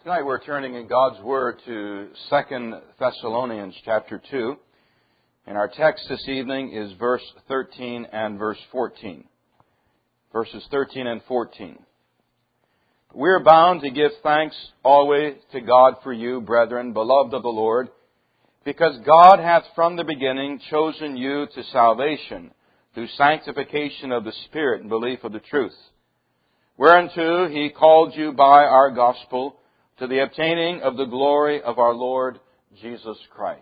Tonight we're turning in God's Word to 2 Thessalonians chapter 2. And our text this evening is verse 13 and verse 14. Verses 13 and 14. We are bound to give thanks always to God for you, brethren, beloved of the Lord, because God hath from the beginning chosen you to salvation through sanctification of the Spirit and belief of the truth, whereunto He called you by our gospel to the obtaining of the glory of our Lord Jesus Christ.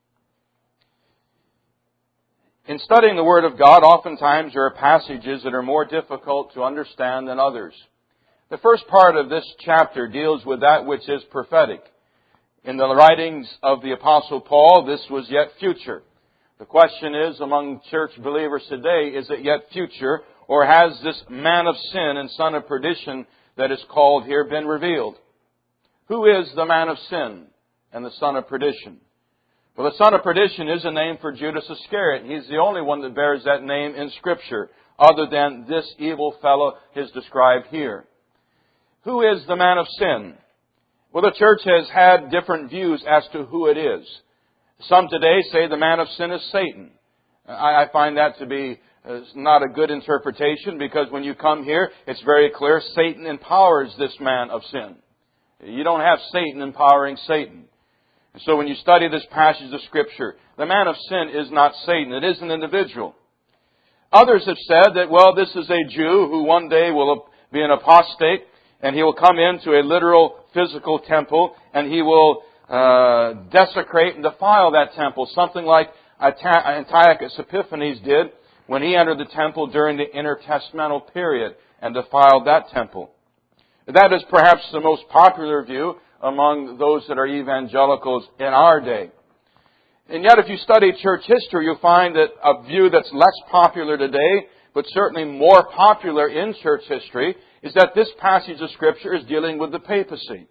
In studying the Word of God, oftentimes there are passages that are more difficult to understand than others. The first part of this chapter deals with that which is prophetic. In the writings of the Apostle Paul, this was yet future. The question is, among church believers today, is it yet future, or has this man of sin and son of perdition that is called here been revealed? Who is the man of sin and the son of perdition? Well, the son of perdition is a name for Judas Iscariot. He's the only one that bears that name in Scripture, other than this evil fellow is described here. Who is the man of sin? Well, the church has had different views as to who it is. Some today say the man of sin is Satan. I find that to be not a good interpretation, because when you come here, it's very clear Satan empowers this man of sin. You don't have Satan empowering Satan. And so when you study this passage of Scripture, the man of sin is not Satan. It is an individual. Others have said that, well, this is a Jew who one day will be an apostate, and he will come into a literal physical temple, and he will desecrate and defile that temple, something like Antiochus Epiphanes did when he entered the temple during the intertestamental period and defiled that temple. That is perhaps the most popular view among those that are evangelicals in our day. And yet if you study church history, you'll find that a view that's less popular today, but certainly more popular in church history, is that this passage of Scripture is dealing with the papacy.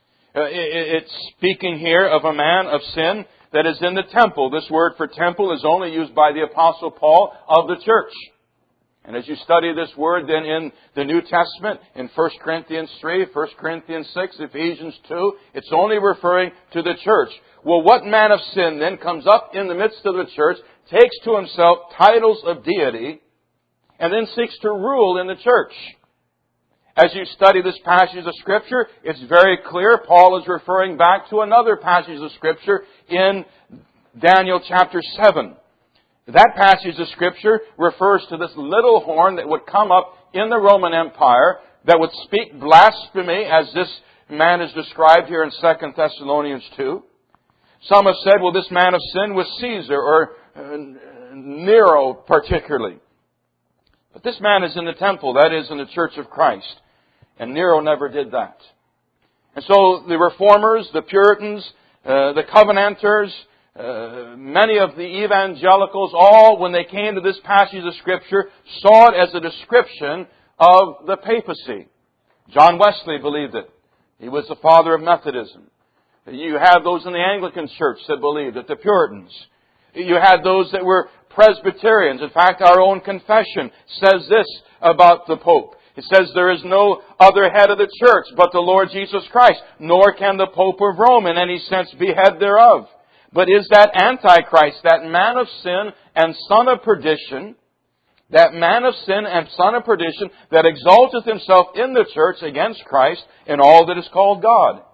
It's speaking here of a man of sin that is in the temple. This word for temple is only used by the Apostle Paul of the church. And as you study this word then in the New Testament, in 1 Corinthians 3, 1 Corinthians 6, Ephesians 2, it's only referring to the church. Well, what man of sin then comes up in the midst of the church, takes to himself titles of deity, and then seeks to rule in the church? As you study this passage of Scripture, it's very clear Paul is referring back to another passage of Scripture in Daniel chapter 7. That passage of Scripture refers to this little horn that would come up in the Roman Empire that would speak blasphemy, as this man is described here in 2 Thessalonians 2. Some have said, well, this man of sin was Caesar, or Nero particularly. But this man is in the temple, that is, in the church of Christ. And Nero never did that. And so the Reformers, the Puritans, the Covenanters, many of the evangelicals, all, when they came to this passage of Scripture, saw it as a description of the papacy. John Wesley believed it. He was the father of Methodism. You had those in the Anglican Church that believed it, the Puritans. You had those that were Presbyterians. In fact, our own confession says this about the Pope. It says there is no other head of the church but the Lord Jesus Christ, nor can the Pope of Rome in any sense be head thereof. But is that Antichrist, that man of sin and son of perdition, that man of sin and son of perdition that exalteth himself in the church against Christ in all that is called God?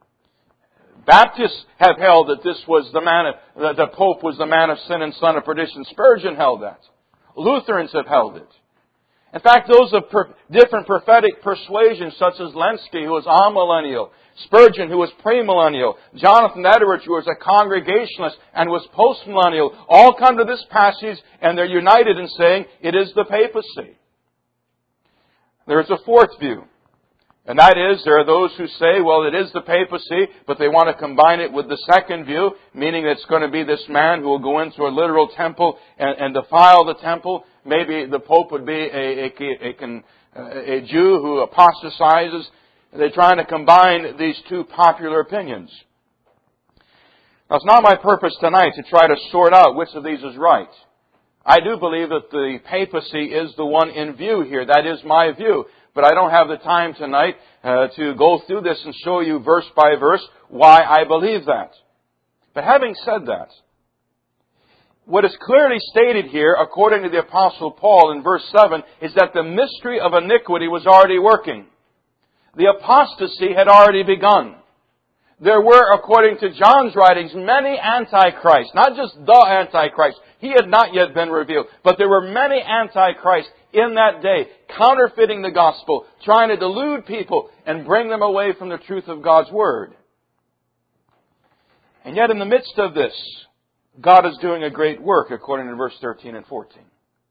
Baptists have held that this was that the Pope was the man of sin and son of perdition. Spurgeon held that. Lutherans have held it. In fact, those of different prophetic persuasions, such as Lenski, who was amillennial, Spurgeon, who was premillennial, Jonathan Edwards, who was a Congregationalist and was postmillennial, all come to this passage and they're united in saying it is the papacy. There is a fourth view. And that is, there are those who say, well, it is the papacy, but they want to combine it with the second view, meaning it's going to be this man who will go into a literal temple and defile the temple. Maybe the Pope would be a Jew who apostatizes. They're trying to combine these two popular opinions. Now, it's not my purpose tonight to try to sort out which of these is right. I do believe that the papacy is the one in view here. That is my view. But I don't have the time tonight to go through this and show you verse by verse why I believe that. But having said that, what is clearly stated here, according to the Apostle Paul in verse 7, is that the mystery of iniquity was already working. The apostasy had already begun. There were, according to John's writings, many antichrists. Not just the Antichrist. He had not yet been revealed. But there were many antichrists in that day, counterfeiting the gospel, trying to delude people and bring them away from the truth of God's Word. And yet in the midst of this, God is doing a great work, according to verse 13 and 14.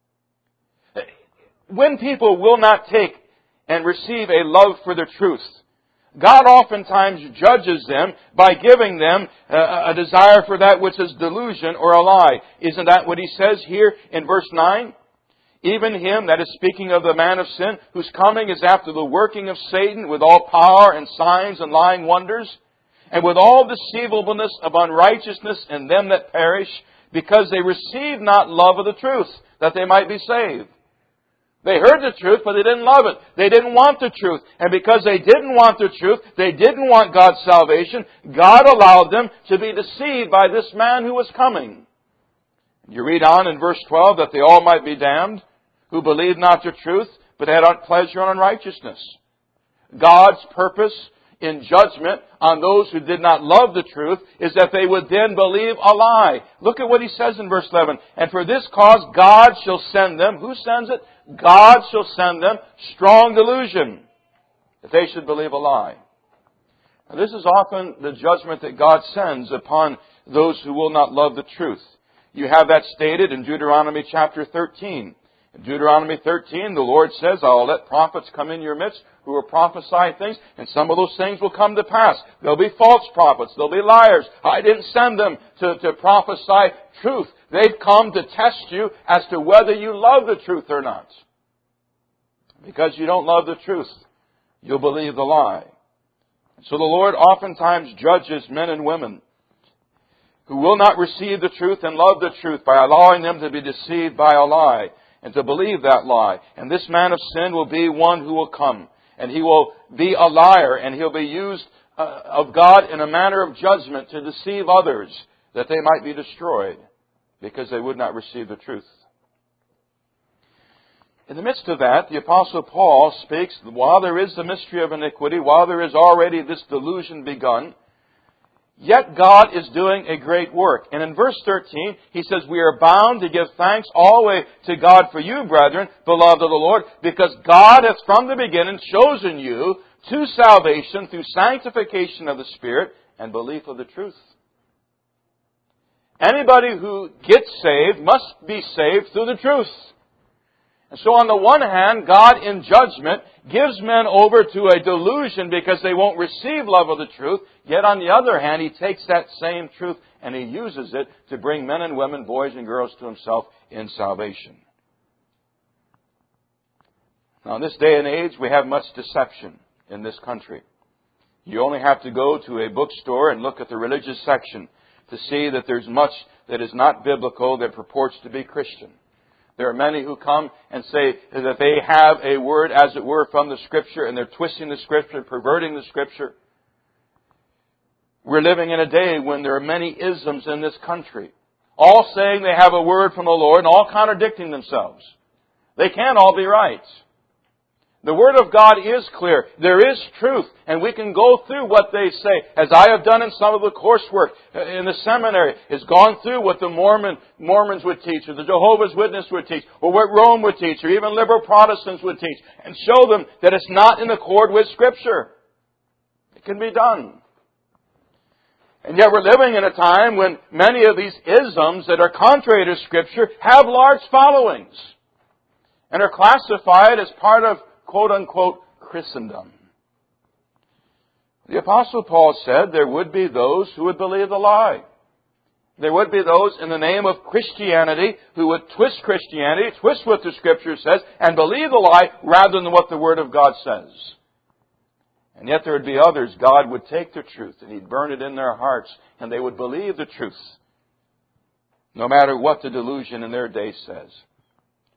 When people will not take and receive a love for the truth, God oftentimes judges them by giving them a desire for that which is delusion or a lie. Isn't that what He says here in verse 9? Even him, that is speaking of the man of sin, whose coming is after the working of Satan with all power and signs and lying wonders, and with all deceivableness of unrighteousness in them that perish, because they receive not love of the truth, that they might be saved. They heard the truth, but they didn't love it. They didn't want the truth. And because they didn't want the truth, they didn't want God's salvation, God allowed them to be deceived by this man who was coming. You read on in verse 12, that they all might be damned, who believed not the truth, but had pleasure in unrighteousness. God's purpose in judgment on those who did not love the truth is that they would then believe a lie. Look at what He says in verse 11. And for this cause God shall send them. Who sends it? God shall send them strong delusion, that they should believe a lie. Now, this is often the judgment that God sends upon those who will not love the truth. You have that stated in Deuteronomy chapter 13. In Deuteronomy 13, the Lord says, I'll let prophets come in your midst who will prophesy things, and some of those things will come to pass. There'll be false prophets. There'll be liars. I didn't send them to prophesy truth. They've come to test you as to whether you love the truth or not. Because you don't love the truth, you'll believe the lie. So the Lord oftentimes judges men and women who will not receive the truth and love the truth by allowing them to be deceived by a lie and to believe that lie. And this man of sin will be one who will come. And he will be a liar, and he'll be used of God in a manner of judgment to deceive others, that they might be destroyed because they would not receive the truth. In the midst of that, the Apostle Paul speaks, while there is the mystery of iniquity, while there is already this delusion begun, yet God is doing a great work. And in verse 13, he says, we are bound to give thanks always to God for you, brethren, beloved of the Lord, because God hath from the beginning chosen you to salvation through sanctification of the Spirit and belief of the truth. Anybody who gets saved must be saved through the truth. And so on the one hand, God in judgment gives men over to a delusion because they won't receive love of the truth. Yet on the other hand, He takes that same truth and He uses it to bring men and women, boys and girls to Himself in salvation. Now in this day and age, we have much deception in this country. You only have to go to a bookstore and look at the religious section to see that there's much that is not biblical that purports to be Christian. There are many who come and say that they have a word, as it were, from the Scripture, and they're twisting the Scripture, perverting the Scripture. We're living in a day when there are many isms in this country, all saying they have a word from the Lord and all contradicting themselves. They can't all be right. The Word of God is clear. There is truth, and we can go through what they say, as I have done in some of the coursework in the seminary, is gone through what the Mormons would teach, or the Jehovah's Witnesses would teach, or what Rome would teach, or even liberal Protestants would teach, and show them that it's not in accord with Scripture. It can be done. And yet we're living in a time when many of these isms that are contrary to Scripture have large followings, and are classified as part of quote-unquote Christendom. The Apostle Paul said there would be those who would believe the lie. There would be those in the name of Christianity who would twist Christianity, twist what the Scripture says, and believe the lie rather than what the Word of God says. And yet there would be others, God would take the truth and He'd burn it in their hearts, and they would believe the truth, no matter what the delusion in their day says.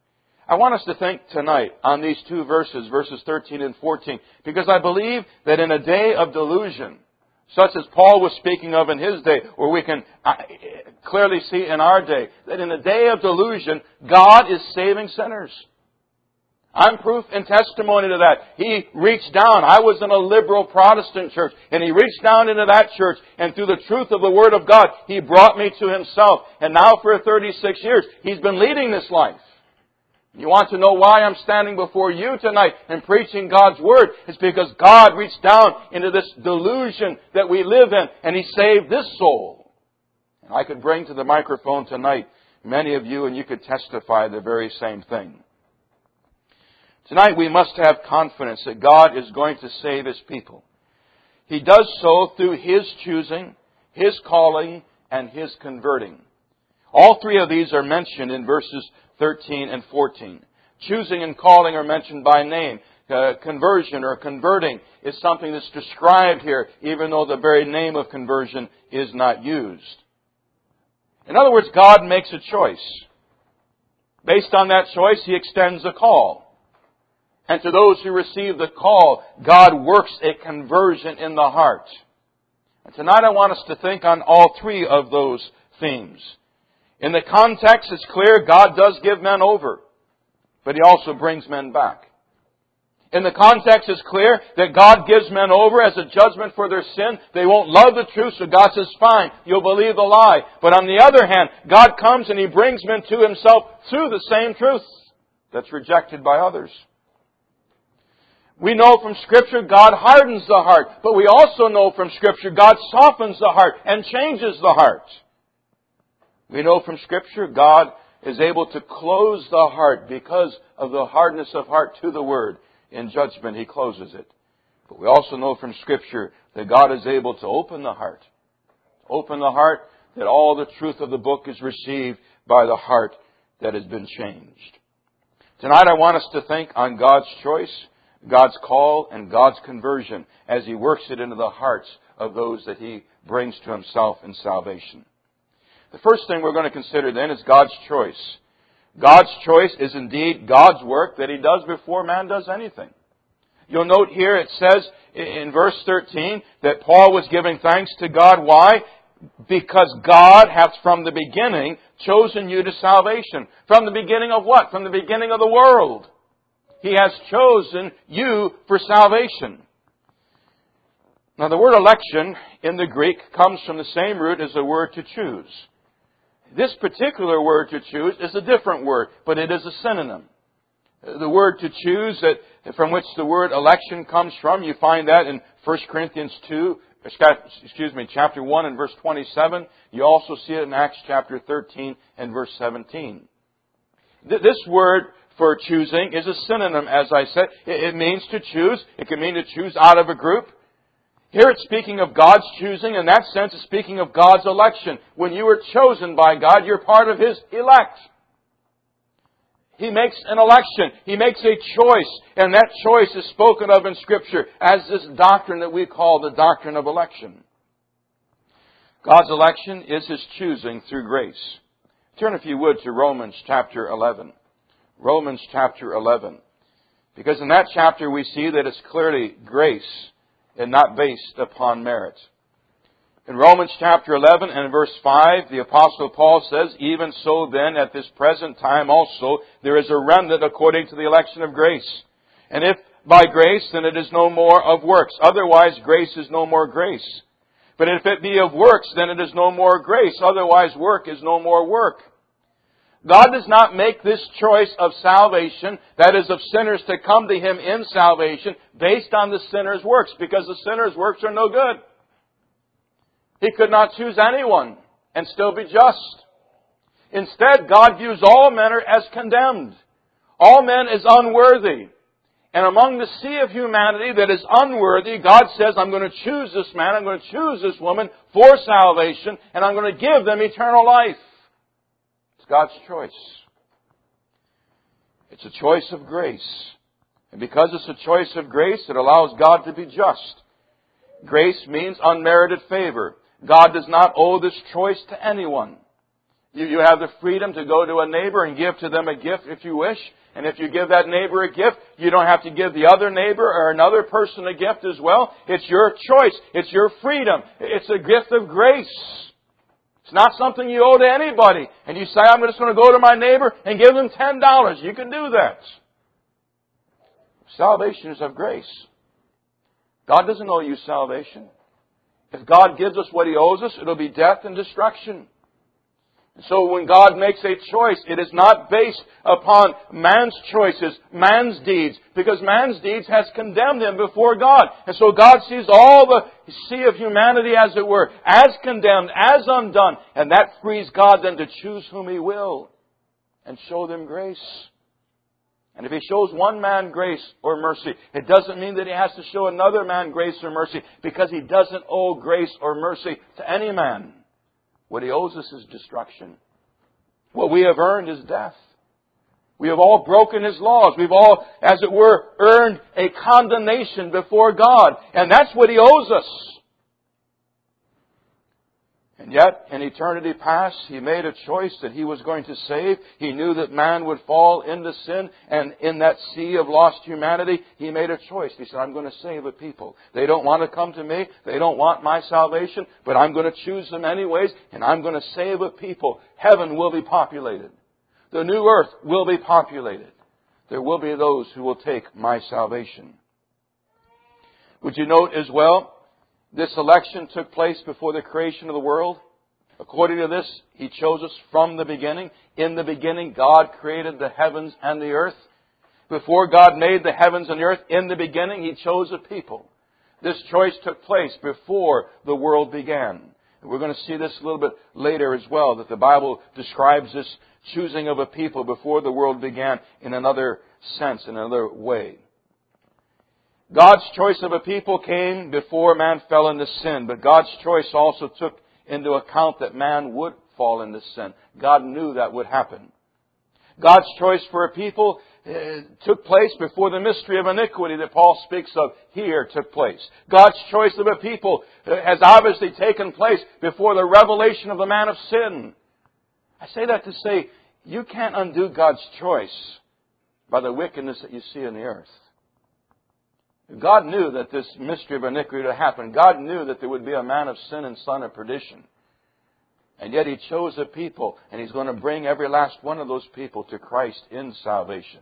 I want us to think tonight on these two verses, verses 13 and 14, because I believe that in a day of delusion, such as Paul was speaking of in his day, or we can clearly see in our day, that in a day of delusion, God is saving sinners. I'm proof and testimony to that. He reached down. I was in a liberal Protestant church, and He reached down into that church, and through the truth of the Word of God, He brought me to Himself. And now for 36 years, He's been leading this life. You want to know why I'm standing before you tonight and preaching God's Word? It's because God reached down into this delusion that we live in, and He saved this soul. And I could bring to the microphone tonight many of you, and you could testify the very same thing. Tonight we must have confidence that God is going to save His people. He does so through His choosing, His calling, and His converting. All three of these are mentioned in verses 13 and 14. Choosing and calling are mentioned by name. Conversion or converting is something that's described here, even though the very name of conversion is not used. In other words, God makes a choice. Based on that choice, He extends a call. And to those who receive the call, God works a conversion in the heart. And tonight I want us to think on all three of those themes. In the context, it's clear God does give men over, but He also brings men back. In the context, it's clear that God gives men over as a judgment for their sin. They won't love the truth, so God says, fine, you'll believe the lie. But on the other hand, God comes and He brings men to Himself through the same truth that's rejected by others. We know from Scripture God hardens the heart, but we also know from Scripture God softens the heart and changes the heart. We know from Scripture God is able to close the heart because of the hardness of heart to the Word. In judgment, He closes it. But we also know from Scripture that God is able to open the heart. Open the heart that all the truth of the book is received by the heart that has been changed. Tonight I want us to think on God's choice, God's call, and God's conversion as He works it into the hearts of those that He brings to Himself in salvation. The first thing we're going to consider then is God's choice. God's choice is indeed God's work that He does before man does anything. You'll note here it says in verse 13 that Paul was giving thanks to God. Why? Because God hath from the beginning chosen you to salvation. From the beginning of what? From the beginning of the world. He has chosen you for salvation. Now the word election in the Greek comes from the same root as the word to choose. This particular word to choose is a different word, but it is a synonym. The word to choose, from which the word election comes from, you find that in 1 Corinthians chapter 1 and verse 27. You also see it in Acts chapter 13 and verse 17. This word for choosing is a synonym, as I said. It means to choose. It can mean to choose out of a group. Here it's speaking of God's choosing. In that sense, it's speaking of God's election. When you are chosen by God, you're part of His elect. He makes an election. He makes a choice. And that choice is spoken of in Scripture as this doctrine that we call the doctrine of election. God's election is His choosing through grace. Turn, if you would, to Romans chapter 11. Romans chapter 11. Because in that chapter we see that it's clearly grace and not based upon merit. In Romans chapter 11 and verse 5, the Apostle Paul says, even so then at this present time also there is a remnant according to the election of grace. And if by grace, then it is no more of works. Otherwise grace is no more grace. But if it be of works, then it is no more grace. Otherwise work is no more work. God does not make this choice of salvation, that is of sinners to come to Him in salvation, based on the sinner's works, because the sinner's works are no good. He could not choose anyone and still be just. Instead, God views all men as condemned. All men as unworthy. And among the sea of humanity that is unworthy, God says, I'm going to choose this man, I'm going to choose this woman for salvation, and I'm going to give them eternal life. It's God's choice. It's a choice of grace. And because it's a choice of grace, it allows God to be just. Grace means unmerited favor. God does not owe this choice to anyone. You have the freedom to go to a neighbor and give to them a gift if you wish. And if you give that neighbor a gift, you don't have to give the other neighbor or another person a gift as well. It's your choice. It's your freedom. It's a gift of grace. It's not something you owe to anybody. And you say, I'm just going to go to my neighbor and give them $10. You can do that. Salvation is of grace. God doesn't owe you salvation. If God gives us what He owes us, it'll be death and destruction. So when God makes a choice, it is not based upon man's choices, man's deeds, because man's deeds has condemned him before God. And so God sees all the sea of humanity, as it were, as condemned, as undone, and that frees God then to choose whom He will and show them grace. And if He shows one man grace or mercy, it doesn't mean that He has to show another man grace or mercy, because He doesn't owe grace or mercy to any man. What He owes us is destruction. What we have earned is death. We have all broken His laws. We've all, as it were, earned a condemnation before God. And that's what He owes us. And yet, in eternity past, He made a choice that He was going to save. He knew that man would fall into sin. And in that sea of lost humanity, He made a choice. He said, I'm going to save a people. They don't want to come to me. They don't want my salvation. But I'm going to choose them anyways. And I'm going to save a people. Heaven will be populated. The new earth will be populated. There will be those who will take my salvation. Would you note as well, this election took place before the creation of the world. According to this, He chose us from the beginning. In the beginning, God created the heavens and the earth. Before God made the heavens and the earth, in the beginning, He chose a people. This choice took place before the world began. And we're going to see this a little bit later as well, that the Bible describes this choosing of a people before the world began in another sense, in another way. God's choice of a people came before man fell into sin, but God's choice also took into account that man would fall into sin. God knew that would happen. God's choice for a people took place before the mystery of iniquity that Paul speaks of here took place. God's choice of a people has obviously taken place before the revelation of the man of sin. I say that to say, you can't undo God's choice by the wickedness that you see in the earth. God knew that this mystery of iniquity would happen. God knew that there would be a man of sin and son of perdition. And yet He chose a people, and He's going to bring every last one of those people to Christ in salvation.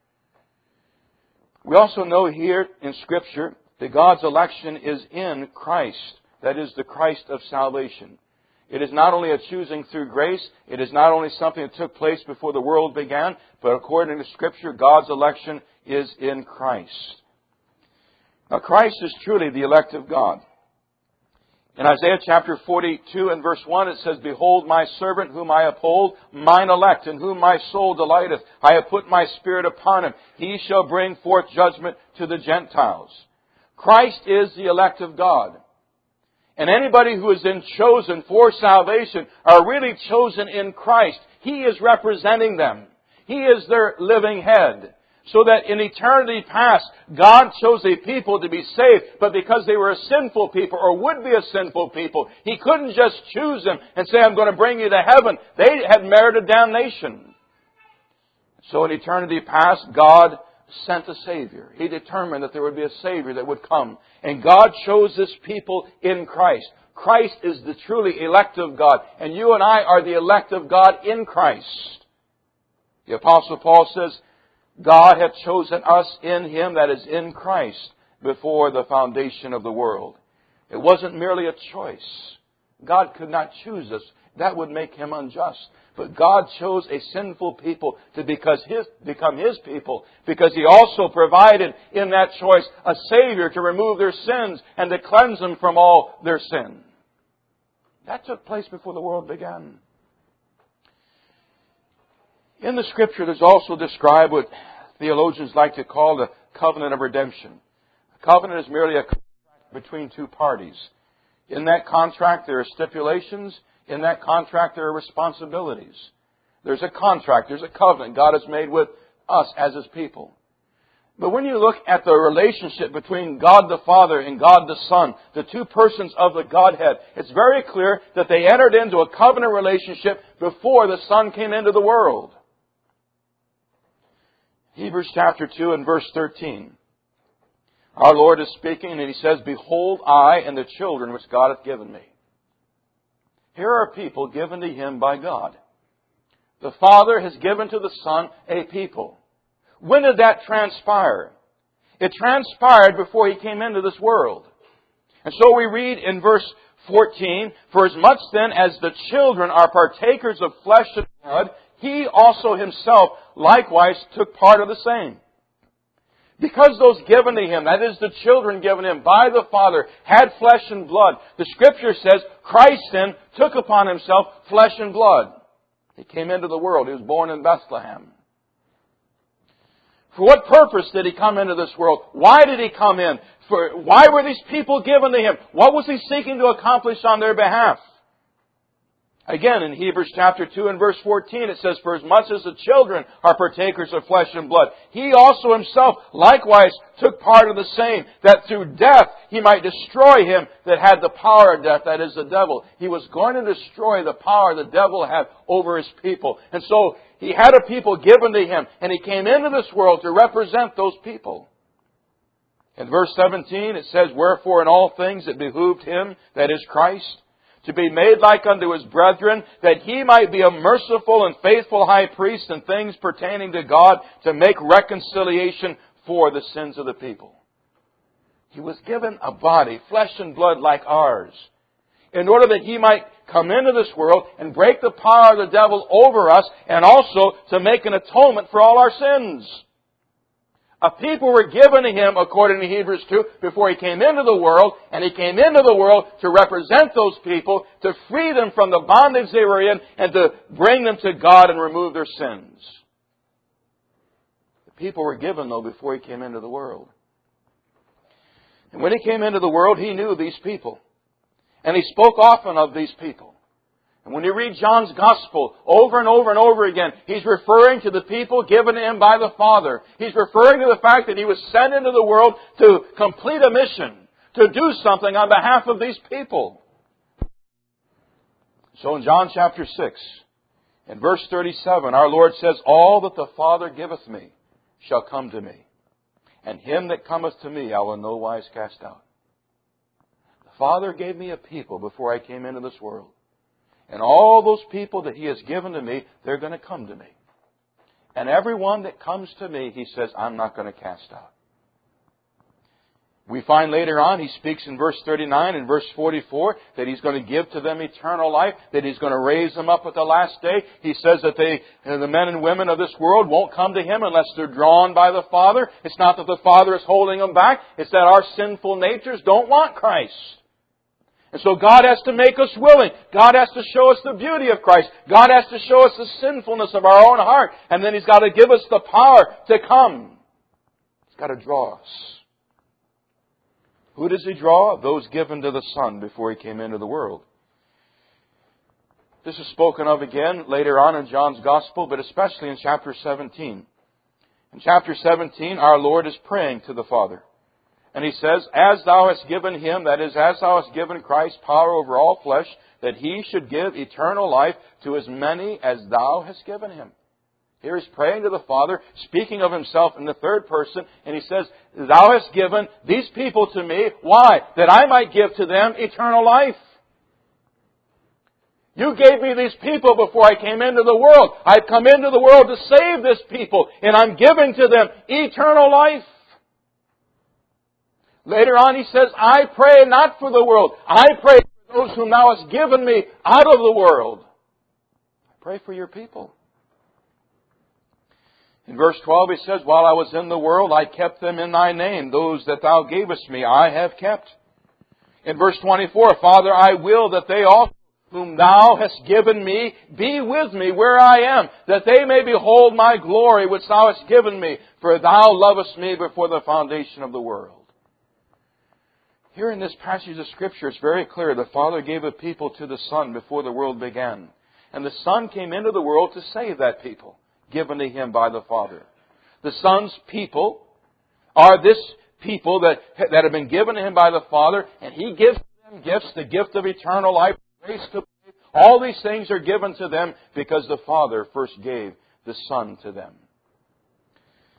We also know here in Scripture that God's election is in Christ. That is the Christ of salvation. It is not only a choosing through grace. It is not only something that took place before the world began, but according to Scripture, God's election is in Christ. Now, Christ is truly the elect of God. In Isaiah chapter 42 and verse 1, it says, Behold my servant whom I uphold, mine elect, in whom my soul delighteth. I have put my spirit upon him. He shall bring forth judgment to the Gentiles. Christ is the elect of God. And anybody who has been chosen for salvation are really chosen in Christ. He is representing them. He is their living head. So that in eternity past, God chose a people to be saved, but because they were a sinful people, or would be a sinful people, He couldn't just choose them and say, I'm going to bring you to heaven. They had merited damnation. So in eternity past, God sent a Savior. He determined that there would be a Savior that would come. And God chose this people in Christ. Christ is the truly elect of God. And you and I are the elect of God in Christ. The Apostle Paul says, God hath chosen us in Him, that is in Christ, before the foundation of the world. It wasn't merely a choice. God could not choose us. That would make Him unjust. But God chose a sinful people to become His people, because He also provided in that choice a Savior to remove their sins and to cleanse them from all their sin. That took place before the world began. In the Scripture, there's also described what theologians like to call the covenant of redemption. A covenant is merely a contract between two parties. In that contract, there are stipulations. In that contract, there are responsibilities. There's a contract. There's a covenant God has made with us as His people. But when you look at the relationship between God the Father and God the Son, the two persons of the Godhead, it's very clear that they entered into a covenant relationship before the Son came into the world. Hebrews chapter 2 and verse 13. Our Lord is speaking and He says, "Behold, I and the children which God hath given me." Here are people given to Him by God. The Father has given to the Son a people. When did that transpire? It transpired before He came into this world. And so we read in verse 14, "For as much then as the children are partakers of flesh and blood, He also Himself likewise took part of the same." Because those given to Him, that is the children given Him by the Father, had flesh and blood, the Scripture says Christ then took upon Himself flesh and blood. He came into the world. He was born in Bethlehem. For what purpose did He come into this world? Why did He come in? Why were these people given to Him? What was He seeking to accomplish on their behalf? Again, in Hebrews chapter 2 and verse 14, it says, "For as much as the children are partakers of flesh and blood, He also Himself likewise took part of the same, that through death He might destroy him that had the power of death," that is the devil. He was going to destroy the power the devil had over His people. And so He had a people given to Him, and He came into this world to represent those people. In verse 17, it says, "Wherefore in all things it behooved Him, that is Christ, to be made like unto His brethren, that He might be a merciful and faithful high priest in things pertaining to God, to make reconciliation for the sins of the people." He was given a body, flesh and blood like ours, in order that He might come into this world and break the power of the devil over us, and also to make an atonement for all our sins. A people were given to Him, according to Hebrews 2, before He came into the world, and He came into the world to represent those people, to free them from the bondage they were in, and to bring them to God and remove their sins. The people were given, though, before He came into the world. And when He came into the world, He knew these people. And He spoke often of these people. And when you read John's Gospel over and over and over again, he's referring to the people given to Him by the Father. He's referring to the fact that He was sent into the world to complete a mission, to do something on behalf of these people. So in John chapter 6, in verse 37, our Lord says, "All that the Father giveth me shall come to me, and him that cometh to me I will in no wise cast out." The Father gave me a people before I came into this world. And all those people that He has given to me, they're going to come to me. And everyone that comes to me, He says, I'm not going to cast out. We find later on, He speaks in verse 39 and verse 44, that He's going to give to them eternal life, that He's going to raise them up at the last day. He says that the men and women of this world won't come to Him unless they're drawn by the Father. It's not that the Father is holding them back. It's that our sinful natures don't want Christ. And so God has to make us willing. God has to show us the beauty of Christ. God has to show us the sinfulness of our own heart. And then He's got to give us the power to come. He's got to draw us. Who does He draw? Those given to the Son before He came into the world. This is spoken of again later on in John's Gospel, but especially in chapter 17. In chapter 17, our Lord is praying to the Father. And He says, "As Thou hast given Him," that is, as Thou hast given Christ power over all flesh, "that He should give eternal life to as many as Thou hast given Him." Here He's praying to the Father, speaking of Himself in the third person, and He says, "Thou hast given these people to me." Why? That I might give to them eternal life. You gave me these people before I came into the world. I've come into the world to save this people, and I'm giving to them eternal life. Later on He says, "I pray not for the world. I pray for those whom Thou hast given me out of the world." I pray for Your people. In verse 12 He says, "While I was in the world, I kept them in Thy name. Those that Thou gavest me, I have kept." In verse 24, "Father, I will that they also, whom Thou hast given me, be with me where I am, that they may behold my glory which Thou hast given me, for Thou lovest me before the foundation of the world." Here in this passage of Scripture, it's very clear the Father gave a people to the Son before the world began. And the Son came into the world to save that people, given to Him by the Father. The Son's people are this people that have been given to Him by the Father, and He gives them gifts, the gift of eternal life, grace to faith. All these things are given to them because the Father first gave the Son to them.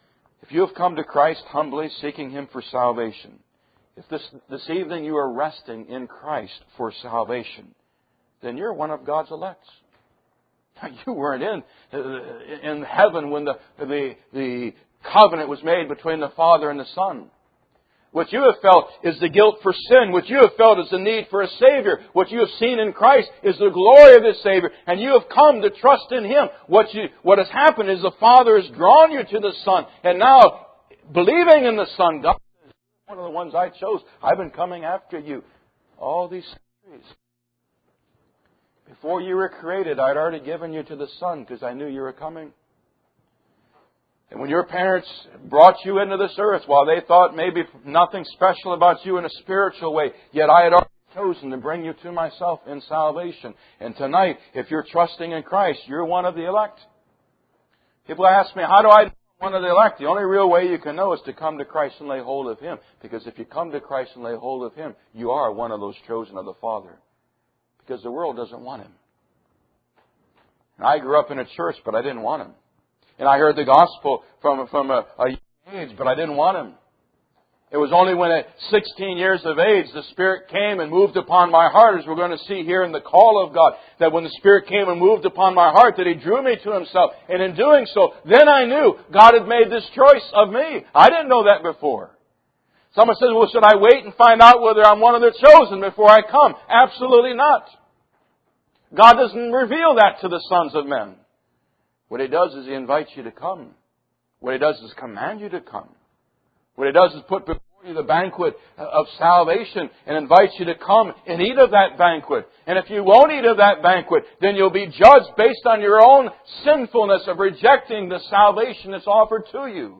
If you have come to Christ humbly, seeking Him for salvation, if this evening you are resting in Christ for salvation, then you're one of God's elects. You weren't in heaven when the covenant was made between the Father and the Son. What you have felt is the guilt for sin. What you have felt is the need for a Savior. What you have seen in Christ is the glory of this Savior. And you have come to trust in Him. What has happened is the Father has drawn you to the Son. And now, believing in the Son, God is one of the ones I chose. I've been coming after you all these centuries. Before you were created, I'd already given you to the Son because I knew you were coming. And when your parents brought you into this earth, while they thought maybe nothing special about you in a spiritual way, yet I had already chosen to bring you to myself in salvation. And tonight, if you're trusting in Christ, you're one of the elect. People ask me, how do I know I'm one of the elect? The only real way you can know is to come to Christ and lay hold of Him. Because if you come to Christ and lay hold of Him, you are one of those chosen of the Father. Because the world doesn't want Him. And I grew up in a church, but I didn't want Him. And I heard the gospel from a young age, but I didn't want Him. It was only when at 16 years of age the Spirit came and moved upon my heart, as we're going to see here in the call of God, that when the Spirit came and moved upon my heart, that He drew me to Himself. And in doing so, then I knew God had made this choice of me. I didn't know that before. Someone says, well, should I wait and find out whether I'm one of the chosen before I come? Absolutely not. God doesn't reveal that to the sons of men. What He does is He invites you to come. What He does is command you to come. What He does is put before you the banquet of salvation and invites you to come and eat of that banquet. And if you won't eat of that banquet, then you'll be judged based on your own sinfulness of rejecting the salvation that's offered to you.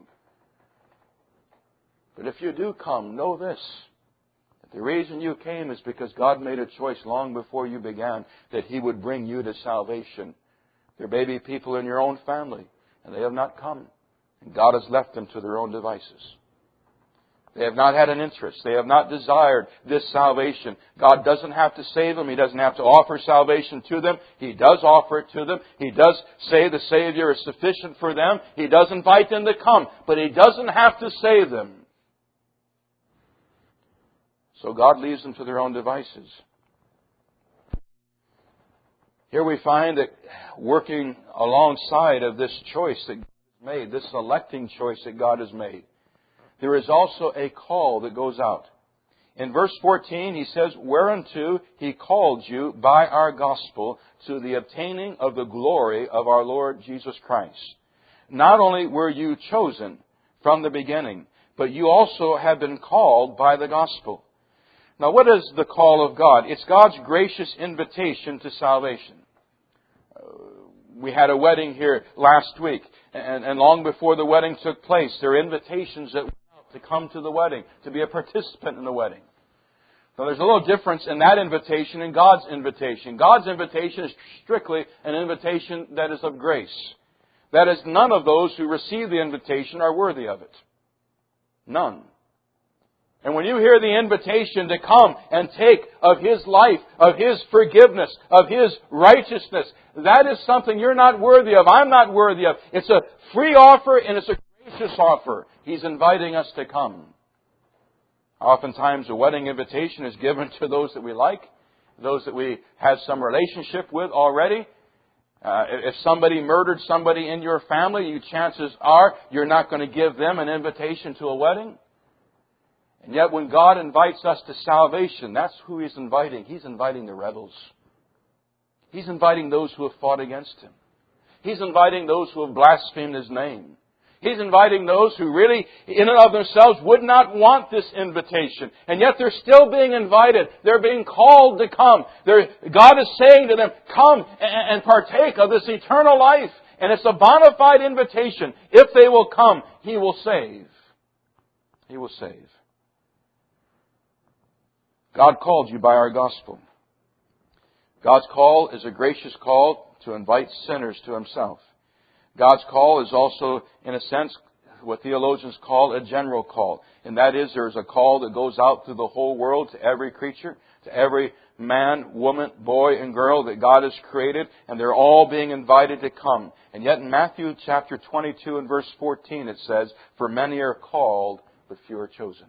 But if you do come, know this. The reason you came is because God made a choice long before you began that He would bring you to salvation. There may be people in your own family, and they have not come. And God has left them to their own devices. They have not had an interest. They have not desired this salvation. God doesn't have to save them. He doesn't have to offer salvation to them. He does offer it to them. He does say the Savior is sufficient for them. He does invite them to come, but He doesn't have to save them. So God leaves them to their own devices. Here we find that working alongside of this choice that God has made, this electing choice that God has made, there is also a call that goes out. In verse 14, He says, whereunto He called you by our gospel to the obtaining of the glory of our Lord Jesus Christ. Not only were you chosen from the beginning, but you also have been called by the gospel. Now, what is the call of God? It's God's gracious invitation to salvation. We had a wedding here last week, and long before the wedding took place, there were invitations that went out to come to the wedding, to be a participant in the wedding. Now, there's a little difference in that invitation and God's invitation. God's invitation is strictly an invitation that is of grace. That is, none of those who receive the invitation are worthy of it. None. And when you hear the invitation to come and take of His life, of His forgiveness, of His righteousness, that is something you're not worthy of. I'm not worthy of. It's a free offer and it's a gracious offer. He's inviting us to come. Oftentimes a wedding invitation is given to those that we like, those that we have some relationship with already. If somebody murdered somebody in your family, chances are you're not going to give them an invitation to a wedding. And yet when God invites us to salvation, that's who He's inviting. He's inviting the rebels. He's inviting those who have fought against Him. He's inviting those who have blasphemed His name. He's inviting those who really, in and of themselves, would not want this invitation. And yet they're still being invited. They're being called to come. God is saying to them, come and partake of this eternal life. And it's a bona fide invitation. If they will come, He will save. He will save. God called you by our gospel. God's call is a gracious call to invite sinners to Himself. God's call is also, in a sense, what theologians call a general call. And that is, there's a call that goes out to the whole world, to every creature, to every man, woman, boy, and girl that God has created, and they're all being invited to come. And yet in Matthew chapter 22 and verse 14 it says, "For many are called, but few are chosen."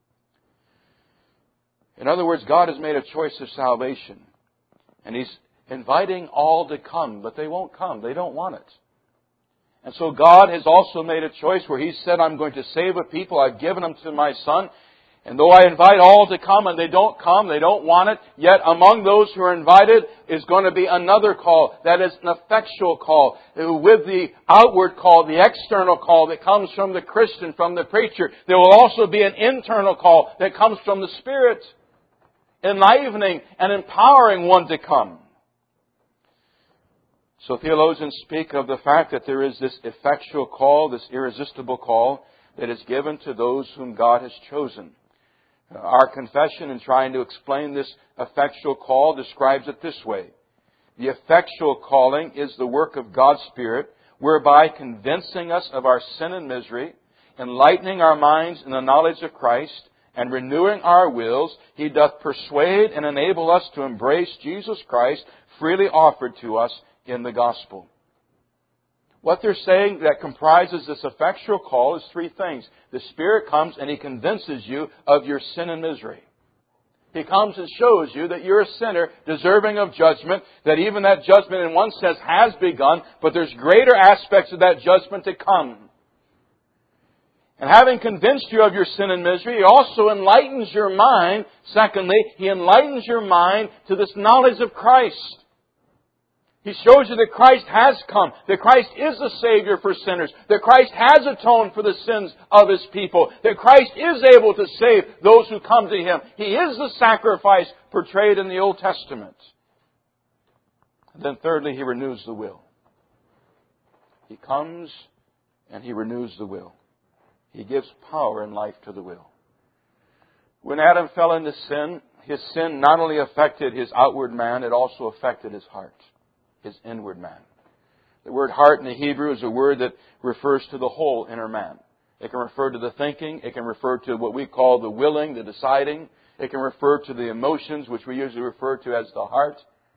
In other words, God has made a choice of salvation. And He's inviting all to come, but they won't come. They don't want it. And so God has also made a choice where He said, "I'm going to save a people. I've given them to my Son. And though I invite all to come and they don't come, they don't want it, yet among those who are invited is going to be another call. That is an effectual call. With the outward call, the external call that comes from the Christian, from the preacher, there will also be an internal call that comes from the Spirit, enlivening and empowering one to come. So theologians speak of the fact that there is this effectual call, this irresistible call that is given to those whom God has chosen. Our confession, in trying to explain this effectual call, describes it this way. The effectual calling is the work of God's Spirit, whereby convincing us of our sin and misery, enlightening our minds in the knowledge of Christ, and renewing our wills, He doth persuade and enable us to embrace Jesus Christ, freely offered to us in the gospel. What they're saying that comprises this effectual call is three things. The Spirit comes and He convinces you of your sin and misery. He comes and shows you that you're a sinner, deserving of judgment, that even that judgment in one sense has begun, but there's greater aspects of that judgment to come. And having convinced you of your sin and misery, He also enlightens your mind. Secondly, He enlightens your mind to this knowledge of Christ. He shows you that Christ has come, that Christ is the Savior for sinners, that Christ has atoned for the sins of His people, that Christ is able to save those who come to Him. He is the sacrifice portrayed in the Old Testament. And then thirdly, He renews the will. He comes and He renews the will. He gives power and life to the will. When Adam fell into sin, his sin not only affected his outward man, it also affected his heart, his inward man. The word heart in the Hebrew is a word that refers to the whole inner man. It can refer to the thinking. It can refer to what we call the willing, the deciding. It can refer to the emotions, which we usually refer to as the heart.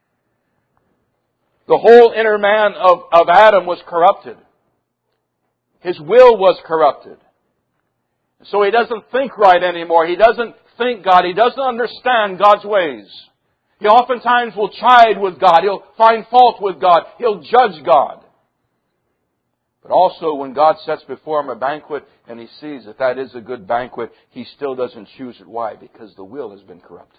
The whole inner man of Adam was corrupted. His will was corrupted. So he doesn't think right anymore. He doesn't think God. He doesn't understand God's ways. He oftentimes will chide with God. He'll find fault with God. He'll judge God. But also when God sets before him a banquet and he sees that that is a good banquet, he still doesn't choose it. Why? Because the will has been corrupted.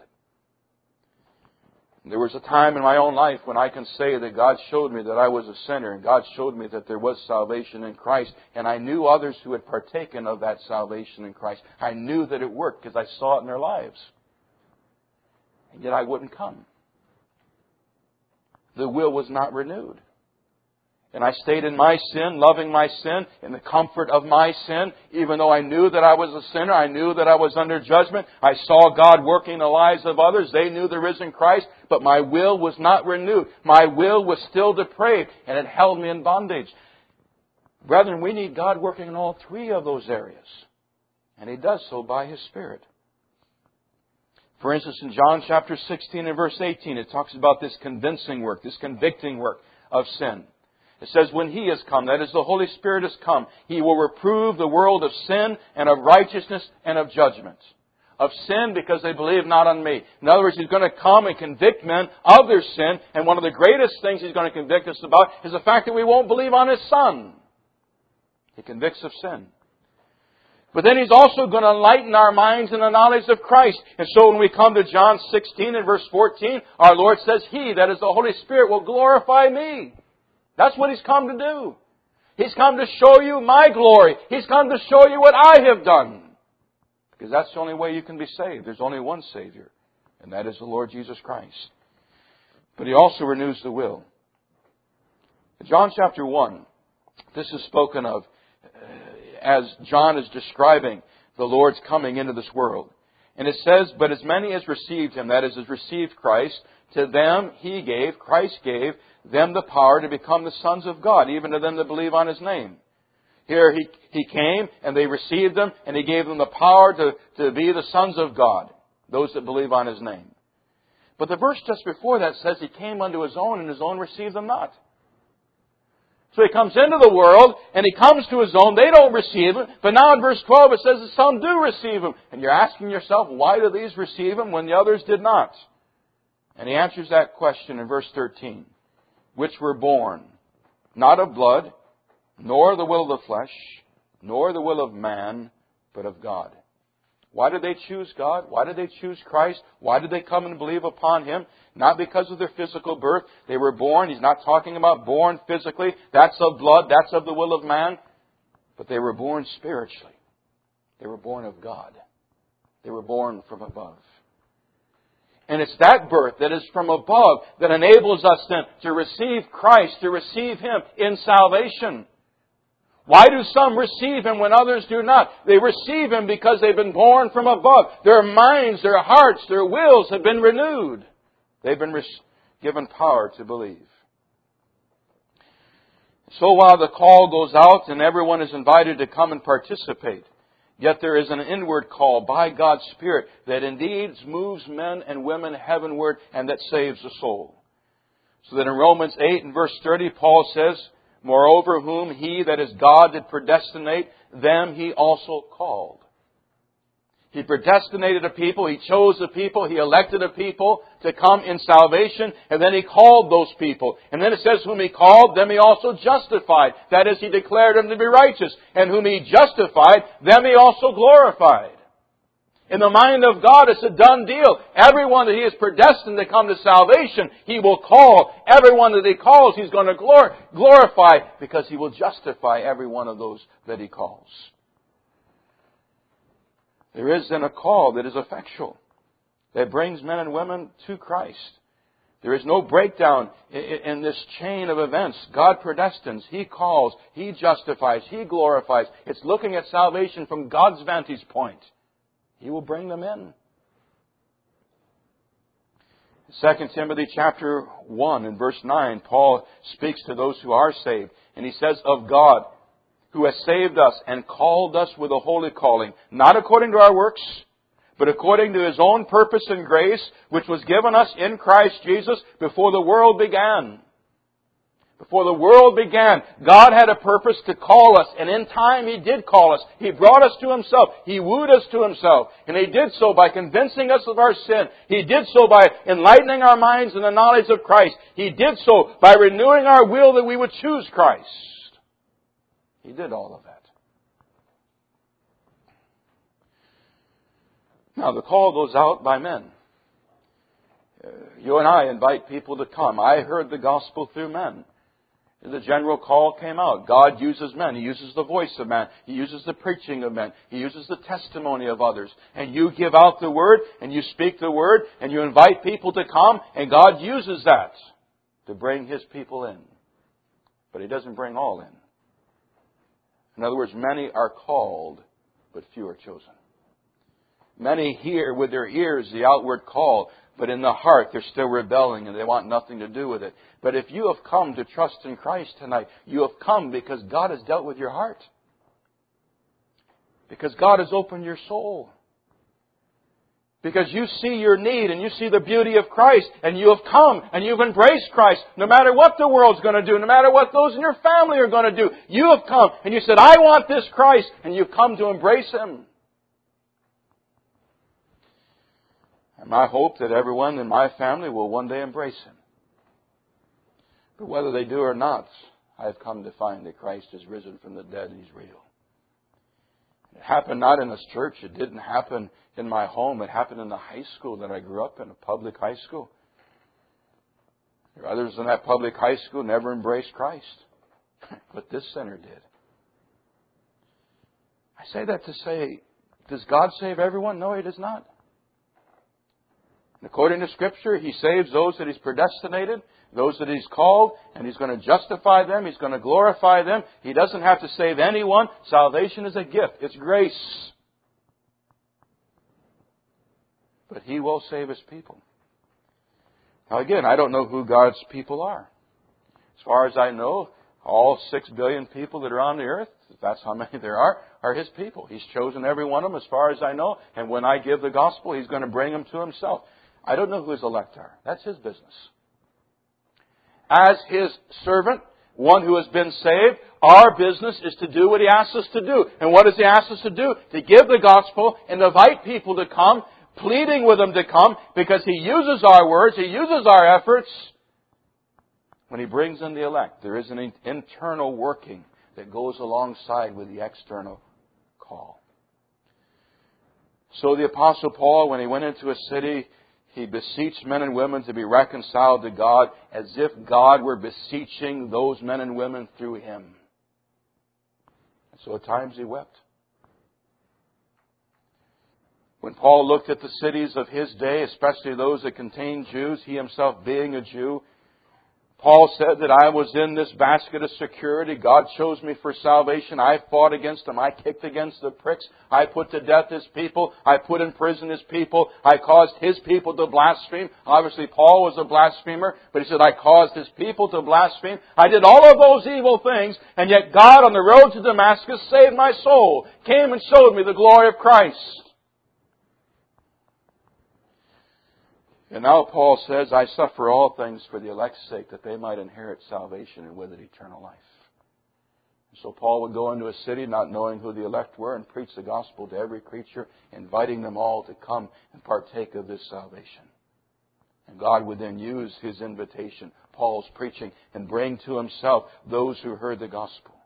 There was a time in my own life when I can say that God showed me that I was a sinner, and God showed me that there was salvation in Christ, and I knew others who had partaken of that salvation in Christ. I knew that it worked because I saw it in their lives. And yet I wouldn't come. The will was not renewed. And I stayed in my sin, loving my sin, in the comfort of my sin. Even though I knew that I was a sinner, I knew that I was under judgment. I saw God working in the lives of others. They knew the risen Christ, but my will was not renewed. My will was still depraved, and it held me in bondage. Brethren, we need God working in all three of those areas. And He does so by His Spirit. For instance, in John chapter 16 and verse 18, it talks about this convincing work, this convicting work of sin. It says, when He has come, that is, the Holy Spirit has come, He will reprove the world of sin and of righteousness and of judgment. Of sin because they believe not on me. In other words, He's going to come and convict men of their sin. And one of the greatest things He's going to convict us about is the fact that we won't believe on His Son. He convicts of sin. But then He's also going to enlighten our minds in the knowledge of Christ. And so when we come to John 16 and verse 14, our Lord says, He, that is the Holy Spirit, will glorify me. That's what He's come to do. He's come to show you my glory. He's come to show you what I have done. Because that's the only way you can be saved. There's only one Savior, and that is the Lord Jesus Christ. But He also renews the will. In John chapter 1, this is spoken of as John is describing the Lord's coming into this world. And it says, but as many as received Him, that is, as received Christ, to them He gave, Christ gave, them the power to become the sons of God, even to them that believe on His name. Here He came and they received Him and He gave them the power to be the sons of God, those that believe on His name. But the verse just before that says He came unto His own and His own received them not. So He comes into the world and He comes to His own. They don't receive Him. But now in verse 12 it says that some do receive Him. And you're asking yourself, why do these receive Him when the others did not? And He answers that question in verse 13. Which were born, not of blood, nor the will of the flesh, nor the will of man, but of God. Why did they choose God? Why did they choose Christ? Why did they come and believe upon Him? Not because of their physical birth. They were born. He's not talking about born physically. That's of blood. That's of the will of man. But they were born spiritually. They were born of God. They were born from above. And it's that birth that is from above that enables us then to receive Christ, to receive Him in salvation. Why do some receive Him when others do not? They receive Him because they've been born from above. Their minds, their hearts, their wills have been renewed. They've been given power to believe. So while the call goes out and everyone is invited to come and participate, yet there is an inward call by God's Spirit that indeed moves men and women heavenward and that saves the soul. So that in Romans 8 and verse 30, Paul says, Moreover, whom He, that is God, did predestinate, them He also called. He predestinated a people, He chose a people, He elected a people to come in salvation, and then He called those people. And then it says, whom He called, them He also justified. That is, He declared them to be righteous. And whom He justified, them He also glorified. In the mind of God, it's a done deal. Everyone that He has predestined to come to salvation, He will call. Everyone that He calls, He's going to glorify, because He will justify every one of those that He calls. There is then a call that is effectual, that brings men and women to Christ. There is no breakdown in this chain of events. God predestines, He calls, He justifies, He glorifies. It's looking at salvation from God's vantage point. He will bring them in. 2 Timothy chapter 1 and verse 9, Paul speaks to those who are saved. And he says, of God, who has saved us and called us with a holy calling, not according to our works, but according to His own purpose and grace, which was given us in Christ Jesus before the world began. Before the world began, God had a purpose to call us, and in time He did call us. He brought us to Himself. He wooed us to Himself. And He did so by convincing us of our sin. He did so by enlightening our minds in the knowledge of Christ. He did so by renewing our will that we would choose Christ. He did all of that. Now, the call goes out by men. You and I invite people to come. I heard the gospel through men. The general call came out. God uses men. He uses the voice of man. He uses the preaching of men. He uses the testimony of others. And you give out the word, and you speak the word, and you invite people to come, and God uses that to bring His people in. But He doesn't bring all in. In other words, many are called, but few are chosen. Many hear with their ears the outward call, but in the heart they're still rebelling and they want nothing to do with it. But if you have come to trust in Christ tonight, you have come because God has dealt with your heart. Because God has opened your soul. Because you see your need and you see the beauty of Christ, and you have come and you've embraced Christ. No matter what the world's going to do, no matter what those in your family are going to do, you have come and you said, I want this Christ, and you've come to embrace Him. And my hope that everyone in my family will one day embrace Him. But whether they do or not, I have come to find that Christ is risen from the dead and He's real. It happened not in this church. It didn't happen in my home. It happened in the high school that I grew up in, a public high school. There are others in that public high school never embraced Christ. But this sinner did. I say that to say, does God save everyone? No, He does not. According to Scripture, He saves those that He's predestinated, those that He's called, and He's going to justify them. He's going to glorify them. He doesn't have to save anyone. Salvation is a gift. It's grace. But He will save His people. Now again, I don't know who God's people are. As far as I know, All 6 billion people that are on the earth, if that's how many there are His people. He's chosen every one of them as far as I know. And when I give the gospel, He's going to bring them to Himself. I don't know who His elect are. That's His business. As His servant, one who has been saved, our business is to do what He asks us to do. And what does He ask us to do? To give the gospel and invite people to come, pleading with them to come, because He uses our words, He uses our efforts. When He brings in the elect, there is an internal working that goes alongside with the external call. So the Apostle Paul, when he went into a city, he beseeched men and women to be reconciled to God as if God were beseeching those men and women through him. And so at times he wept. When Paul looked at the cities of his day, especially those that contained Jews, he himself being a Jew, Paul said that I was in this basket of security. God chose me for salvation. I fought against them. I kicked against the pricks. I put to death His people. I put in prison His people. I caused His people to blaspheme. Obviously, Paul was a blasphemer, but he said, I caused His people to blaspheme. I did all of those evil things, and yet God on the road to Damascus saved my soul, came and showed me the glory of Christ. And now Paul says, I suffer all things for the elect's sake, that they might inherit salvation and with it eternal life. So Paul would go into a city not knowing who the elect were and preach the gospel to every creature, inviting them all to come and partake of this salvation. And God would then use his invitation, Paul's preaching, and bring to Himself those who heard the gospel.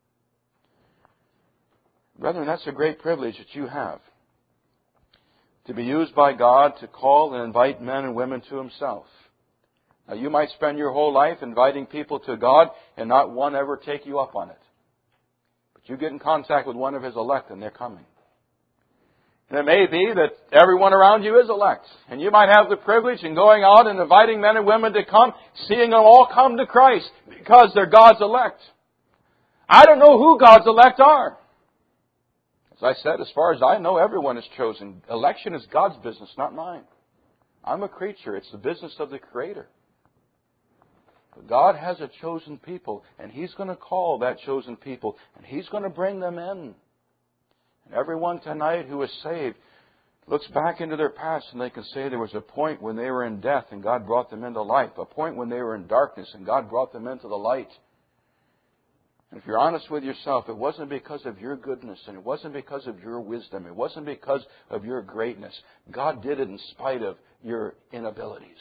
Brethren, that's a great privilege that you have. To be used by God to call and invite men and women to Himself. Now, you might spend your whole life inviting people to God and not one ever take you up on it. But you get in contact with one of His elect and they're coming. And it may be that everyone around you is elect. And you might have the privilege in going out and inviting men and women to come, seeing them all come to Christ because they're God's elect. I don't know who God's elect are. As I said, as far as I know, everyone is chosen. Election is God's business, not mine. I'm a creature. It's the business of the Creator. But God has a chosen people, and He's going to call that chosen people, and He's going to bring them in. And everyone tonight who is saved looks back into their past, and they can say there was a point when they were in death, and God brought them into life. A point when they were in darkness, and God brought them into the light. And if you're honest with yourself, it wasn't because of your goodness and it wasn't because of your wisdom. It wasn't because of your greatness. God did it in spite of your inabilities.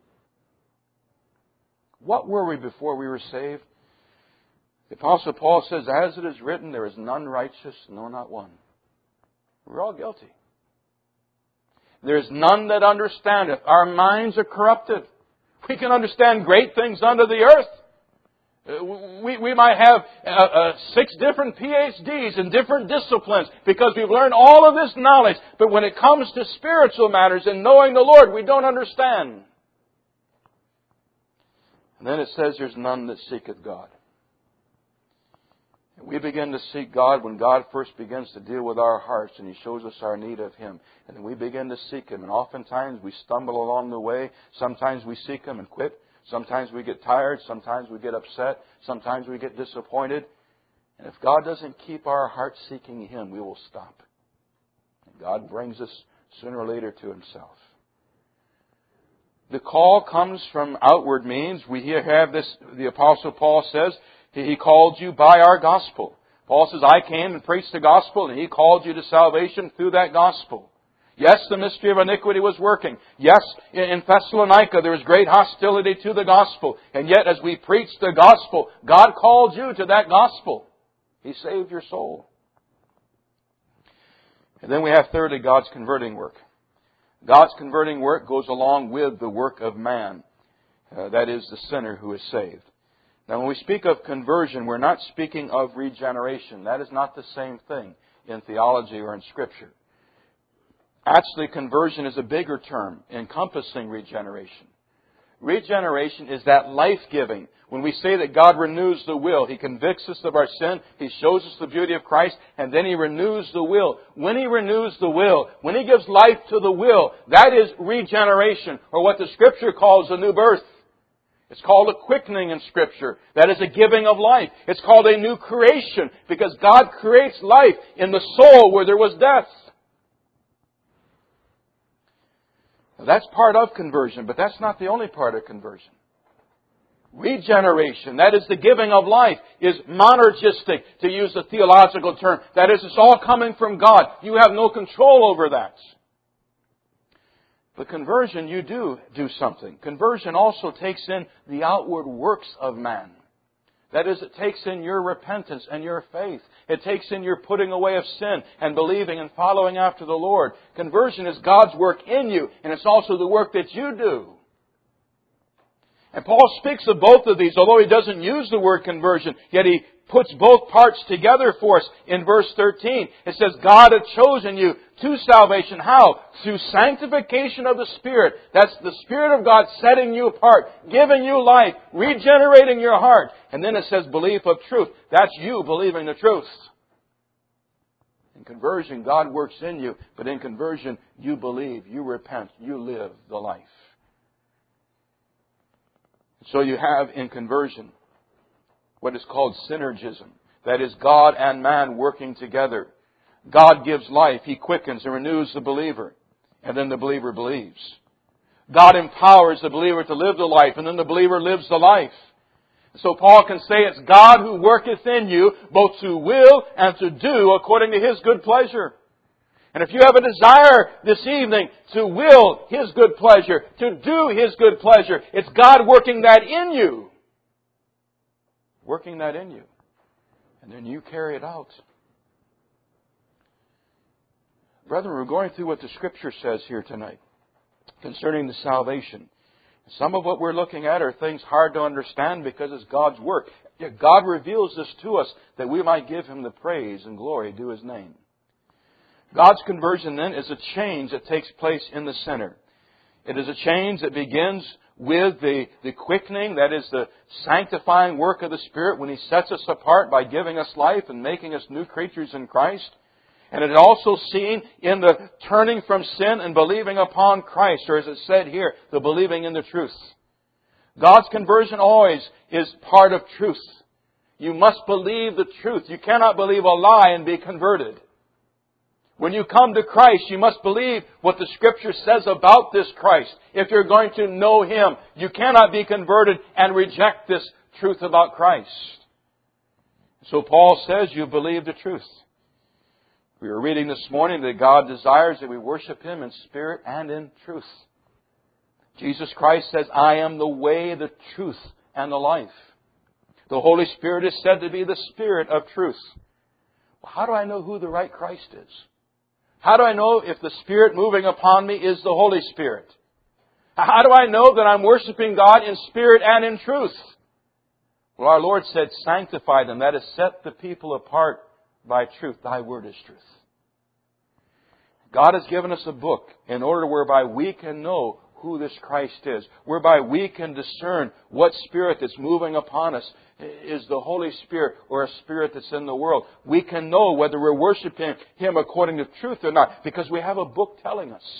What were we before we were saved? The Apostle Paul says, as it is written, there is none righteous, no, not one. We're all guilty. There is none that understandeth. Our minds are corrupted. We can understand great things under the earth. We might have 6 different PhDs in different disciplines because we've learned all of this knowledge. But when it comes to spiritual matters and knowing the Lord, we don't understand. And then it says there's none that seeketh God. And we begin to seek God when God first begins to deal with our hearts and He shows us our need of Him. And then we begin to seek Him. And oftentimes we stumble along the way. Sometimes we seek Him and quit. Sometimes we get tired. Sometimes we get upset. Sometimes we get disappointed. And if God doesn't keep our heart seeking Him, we will stop. And God brings us sooner or later to Himself. The call comes from outward means. We here have this, the Apostle Paul says, He called you by our gospel. Paul says, I came and preached the gospel, and He called you to salvation through that gospel. Yes, the mystery of iniquity was working. Yes, in Thessalonica there was great hostility to the gospel. And yet as we preached the gospel, God called you to that gospel. He saved your soul. And then we have thirdly, God's converting work. God's converting work goes along with the work of man. That is the sinner who is saved. Now when we speak of conversion, we're not speaking of regeneration. That is not the same thing in theology or in Scripture. Actually, conversion is a bigger term, encompassing regeneration. Regeneration is that life-giving. When we say that God renews the will, He convicts us of our sin, He shows us the beauty of Christ, and then He renews the will. When He renews the will, when He gives life to the will, that is regeneration, or what the Scripture calls a new birth. It's called a quickening in Scripture. That is a giving of life. It's called a new creation because God creates life in the soul where there was death. Now, that's part of conversion, but that's not the only part of conversion. Regeneration, that is the giving of life, is monergistic, to use a theological term. That is, it's all coming from God. You have no control over that. But conversion, you do something. Conversion also takes in the outward works of man. That is, it takes in your repentance and your faith. It takes in your putting away of sin and believing and following after the Lord. Conversion is God's work in you, and it's also the work that you do. And Paul speaks of both of these, although he doesn't use the word conversion, yet he puts both parts together for us in verse 13. It says, God hath chosen you to salvation. How? Through sanctification of the Spirit. That's the Spirit of God setting you apart, giving you life, regenerating your heart. And then it says, belief of truth. That's you believing the truth. In conversion, God works in you, but in conversion, you believe, you repent, you live the life. So you have in conversion what is called synergism. That is God and man working together. God gives life. He quickens and renews the believer. And then the believer believes. God empowers the believer to live the life. And then the believer lives the life. So Paul can say it's God who worketh in you both to will and to do according to His good pleasure. And if you have a desire this evening to will His good pleasure, to do His good pleasure, it's God working that in you. Working that in you. And then you carry it out. Brethren, we're going through what the Scripture says here tonight concerning the salvation. Some of what we're looking at are things hard to understand because it's God's work. Yet God reveals this to us that we might give Him the praise and glory due His name. God's conversion then is a change that takes place in the sinner. It is a change that begins with the quickening, that is the sanctifying work of the Spirit when He sets us apart by giving us life and making us new creatures in Christ. And it is also seen in the turning from sin and believing upon Christ, or as it said here, the believing in the truth. God's conversion always is part of truth. You must believe the truth. You cannot believe a lie and be converted. When you come to Christ, you must believe what the Scripture says about this Christ. If you're going to know Him, you cannot be converted and reject this truth about Christ. So Paul says you believe the truth. We were reading this morning that God desires that we worship Him in spirit and in truth. Jesus Christ says, I am the way, the truth, and the life. The Holy Spirit is said to be the Spirit of truth. Well, how do I know who the right Christ is? How do I know if the Spirit moving upon me is the Holy Spirit? How do I know that I'm worshiping God in spirit and in truth? Well, our Lord said, sanctify them. That is, set the people apart by truth. Thy word is truth. God has given us a book in order whereby we can know who this Christ is, whereby we can discern what spirit that's moving upon us is the Holy Spirit or a spirit that's in the world. We can know whether we're worshiping Him according to truth or not because we have a book telling us.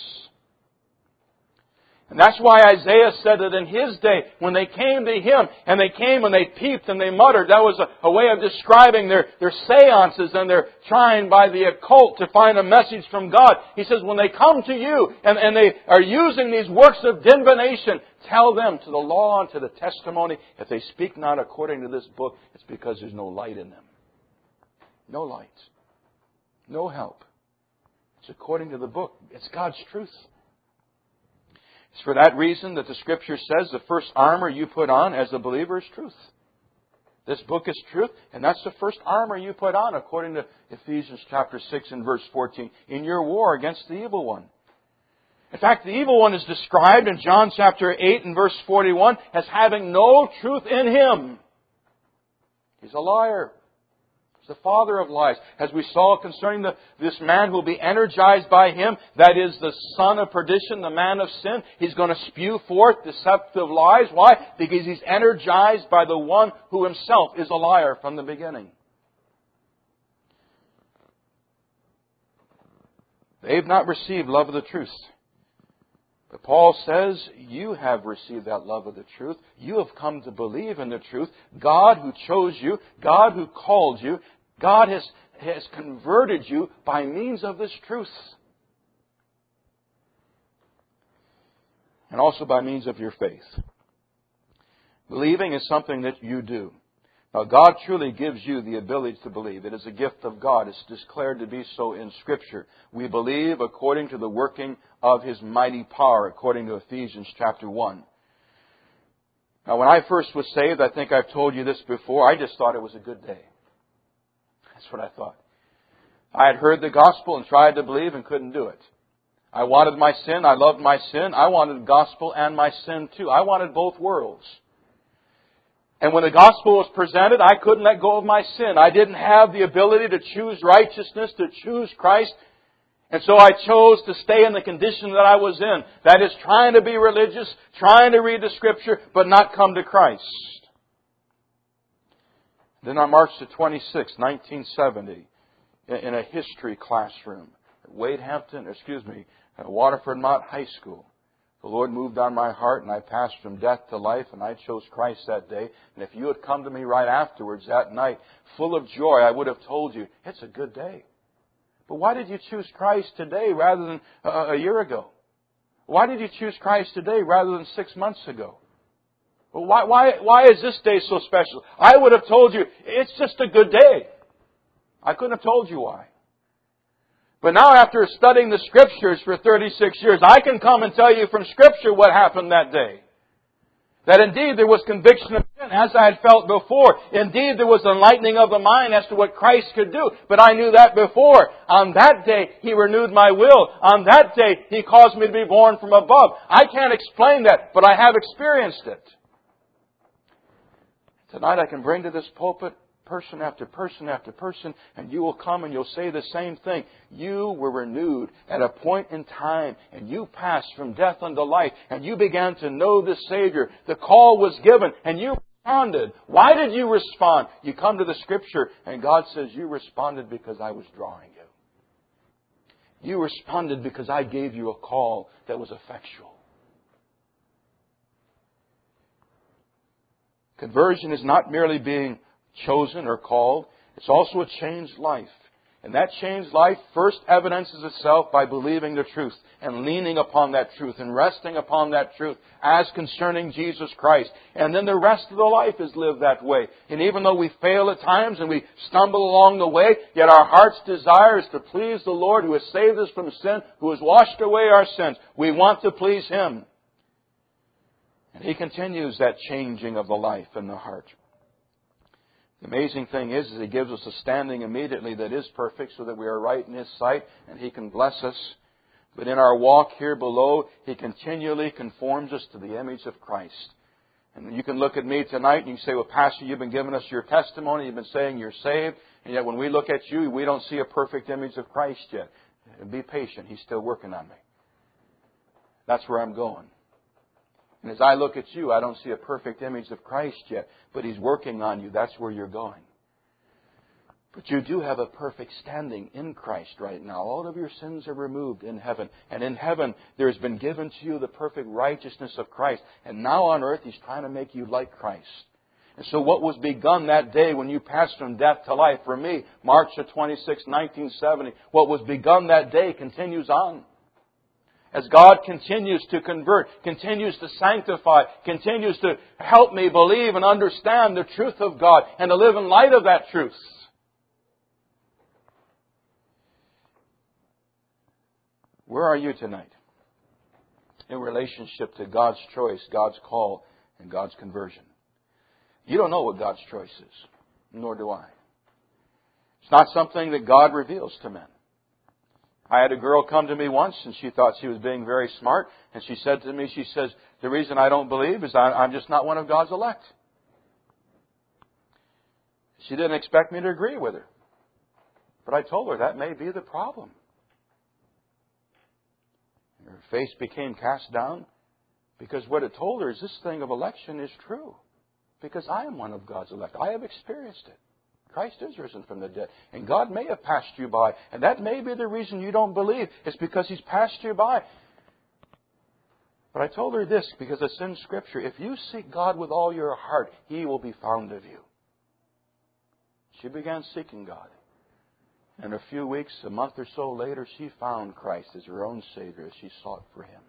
And that's why Isaiah said that in his day, when they came to him, and they came and they peeped and they muttered, that was a way of describing their seances and their trying by the occult to find a message from God. He says, when they come to you and they are using these works of divination, tell them to the law and to the testimony, if they speak not according to this book, it's because there's no light in them. No light. No help. It's according to the book. It's God's truth. It's for that reason that the Scripture says the first armor you put on as a believer is truth. This book is truth, and that's the first armor you put on, according to Ephesians chapter 6 and verse 14, in your war against the evil one. In fact, the evil one is described in John chapter 8 and verse 41 as having no truth in him. He's a liar. He's the father of lies. As we saw concerning this man who will be energized by him, that is the son of perdition, the man of sin. He's going to spew forth deceptive lies. Why? Because he's energized by the one who himself is a liar from the beginning. They've not received love of the truth, But Paul says, you have received that love of the truth. You have come to believe in the truth. God who chose you, God who called you, God has converted you by means of this truth. And also by means of your faith. Believing is something that you do. Now, God truly gives you the ability to believe. It is a gift of God. It's declared to be so in Scripture. We believe according to the working of His mighty power, according to Ephesians chapter 1. Now, when I first was saved, I think I've told you this before, I just thought it was a good day. That's what I thought. I had heard the gospel and tried to believe and couldn't do it. I wanted my sin. I loved my sin. I wanted the gospel and my sin too. I wanted both worlds. And when the gospel was presented, I couldn't let go of my sin. I didn't have the ability to choose righteousness, to choose Christ. And so I chose to stay in the condition that I was in. That is, trying to be religious, trying to read the Scripture, but not come to Christ. Then on March the 26th, 1970, in a history classroom at Waterford Mott High School, the Lord moved on my heart and I passed from death to life and I chose Christ that day. And if you had come to me right afterwards that night, full of joy, I would have told you, it's a good day. But why did you choose Christ today rather than a year ago? Why did you choose Christ today rather than 6 months ago? Well, why is this day so special? I would have told you, it's just a good day. I couldn't have told you why. But now after studying the Scriptures for 36 years, I can come and tell you from Scripture what happened that day. That indeed there was conviction of sin as I had felt before. Indeed there was enlightening of the mind as to what Christ could do. But I knew that before. On that day He renewed my will. On that day He caused me to be born from above. I can't explain that, but I have experienced it. Tonight I can bring to this pulpit person after person after person, and you will come and you'll say the same thing. You were renewed at a point in time, and you passed from death unto life, and you began to know the Savior. The call was given, and you responded. Why did you respond? You come to the Scripture, and God says, you responded because I was drawing you. You responded because I gave you a call that was effectual. Conversion is not merely being chosen or called. It's also a changed life. And that changed life first evidences itself by believing the truth and leaning upon that truth and resting upon that truth as concerning Jesus Christ. And then the rest of the life is lived that way. And even though we fail at times and we stumble along the way, yet our heart's desire is to please the Lord who has saved us from sin, who has washed away our sins. We want to please Him. And He continues that changing of the life and the heart. The amazing thing is He gives us a standing immediately that is perfect so that we are right in His sight and He can bless us. But in our walk here below, He continually conforms us to the image of Christ. And you can look at me tonight and you say, well, Pastor, you've been giving us your testimony. You've been saying you're saved. And yet when we look at you, we don't see a perfect image of Christ yet. Be patient. He's still working on me. That's where I'm going. And as I look at you, I don't see a perfect image of Christ yet, but He's working on you. That's where you're going. But you do have a perfect standing in Christ right now. All of your sins are removed in heaven. And in heaven, there has been given to you the perfect righteousness of Christ. And now on earth, He's trying to make you like Christ. And so what was begun that day when you passed from death to life, for me, March the 26th, 1970, what was begun that day continues on. As God continues to convert, continues to sanctify, continues to help me believe and understand the truth of God and to live in light of that truth. Where are you tonight in relationship to God's choice, God's call, and God's conversion? You don't know what God's choice is, nor do I. It's not something that God reveals to men. I had a girl come to me once and she thought she was being very smart. And she said to me, she says, the reason I don't believe is I'm just not one of God's elect. She didn't expect me to agree with her. But I told her that may be the problem. And her face became cast down because what it told her is this thing of election is true. Because I am one of God's elect. I have experienced it. Christ is risen from the dead. And God may have passed you by. And that may be the reason you don't believe. It's because He's passed you by. But I told her this because it's in Scripture. If you seek God with all your heart, He will be found of you. She began seeking God. And a few weeks, a month or so later, she found Christ as her own Savior as she sought for Him.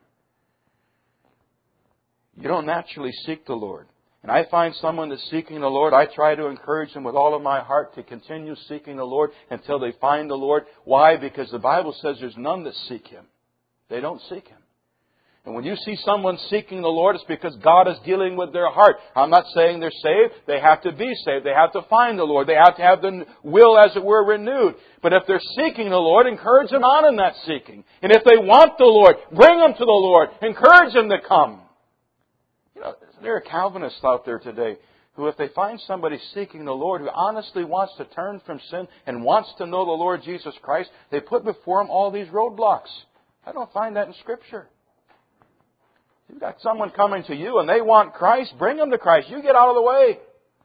You don't naturally seek the Lord. And I find someone that's seeking the Lord, I try to encourage them with all of my heart to continue seeking the Lord until they find the Lord. Why? Because the Bible says there's none that seek Him. They don't seek Him. And when you see someone seeking the Lord, it's because God is dealing with their heart. I'm not saying they're saved. They have to be saved. They have to find the Lord. They have to have the will, as it were, renewed. But if they're seeking the Lord, encourage them on in that seeking. And if they want the Lord, bring them to the Lord. Encourage them to come. You know, there are Calvinists out there today who, if they find somebody seeking the Lord who honestly wants to turn from sin and wants to know the Lord Jesus Christ, they put before him all these roadblocks. I don't find that in Scripture. You've got someone coming to you and they want Christ, bring them to Christ. You get out of the way.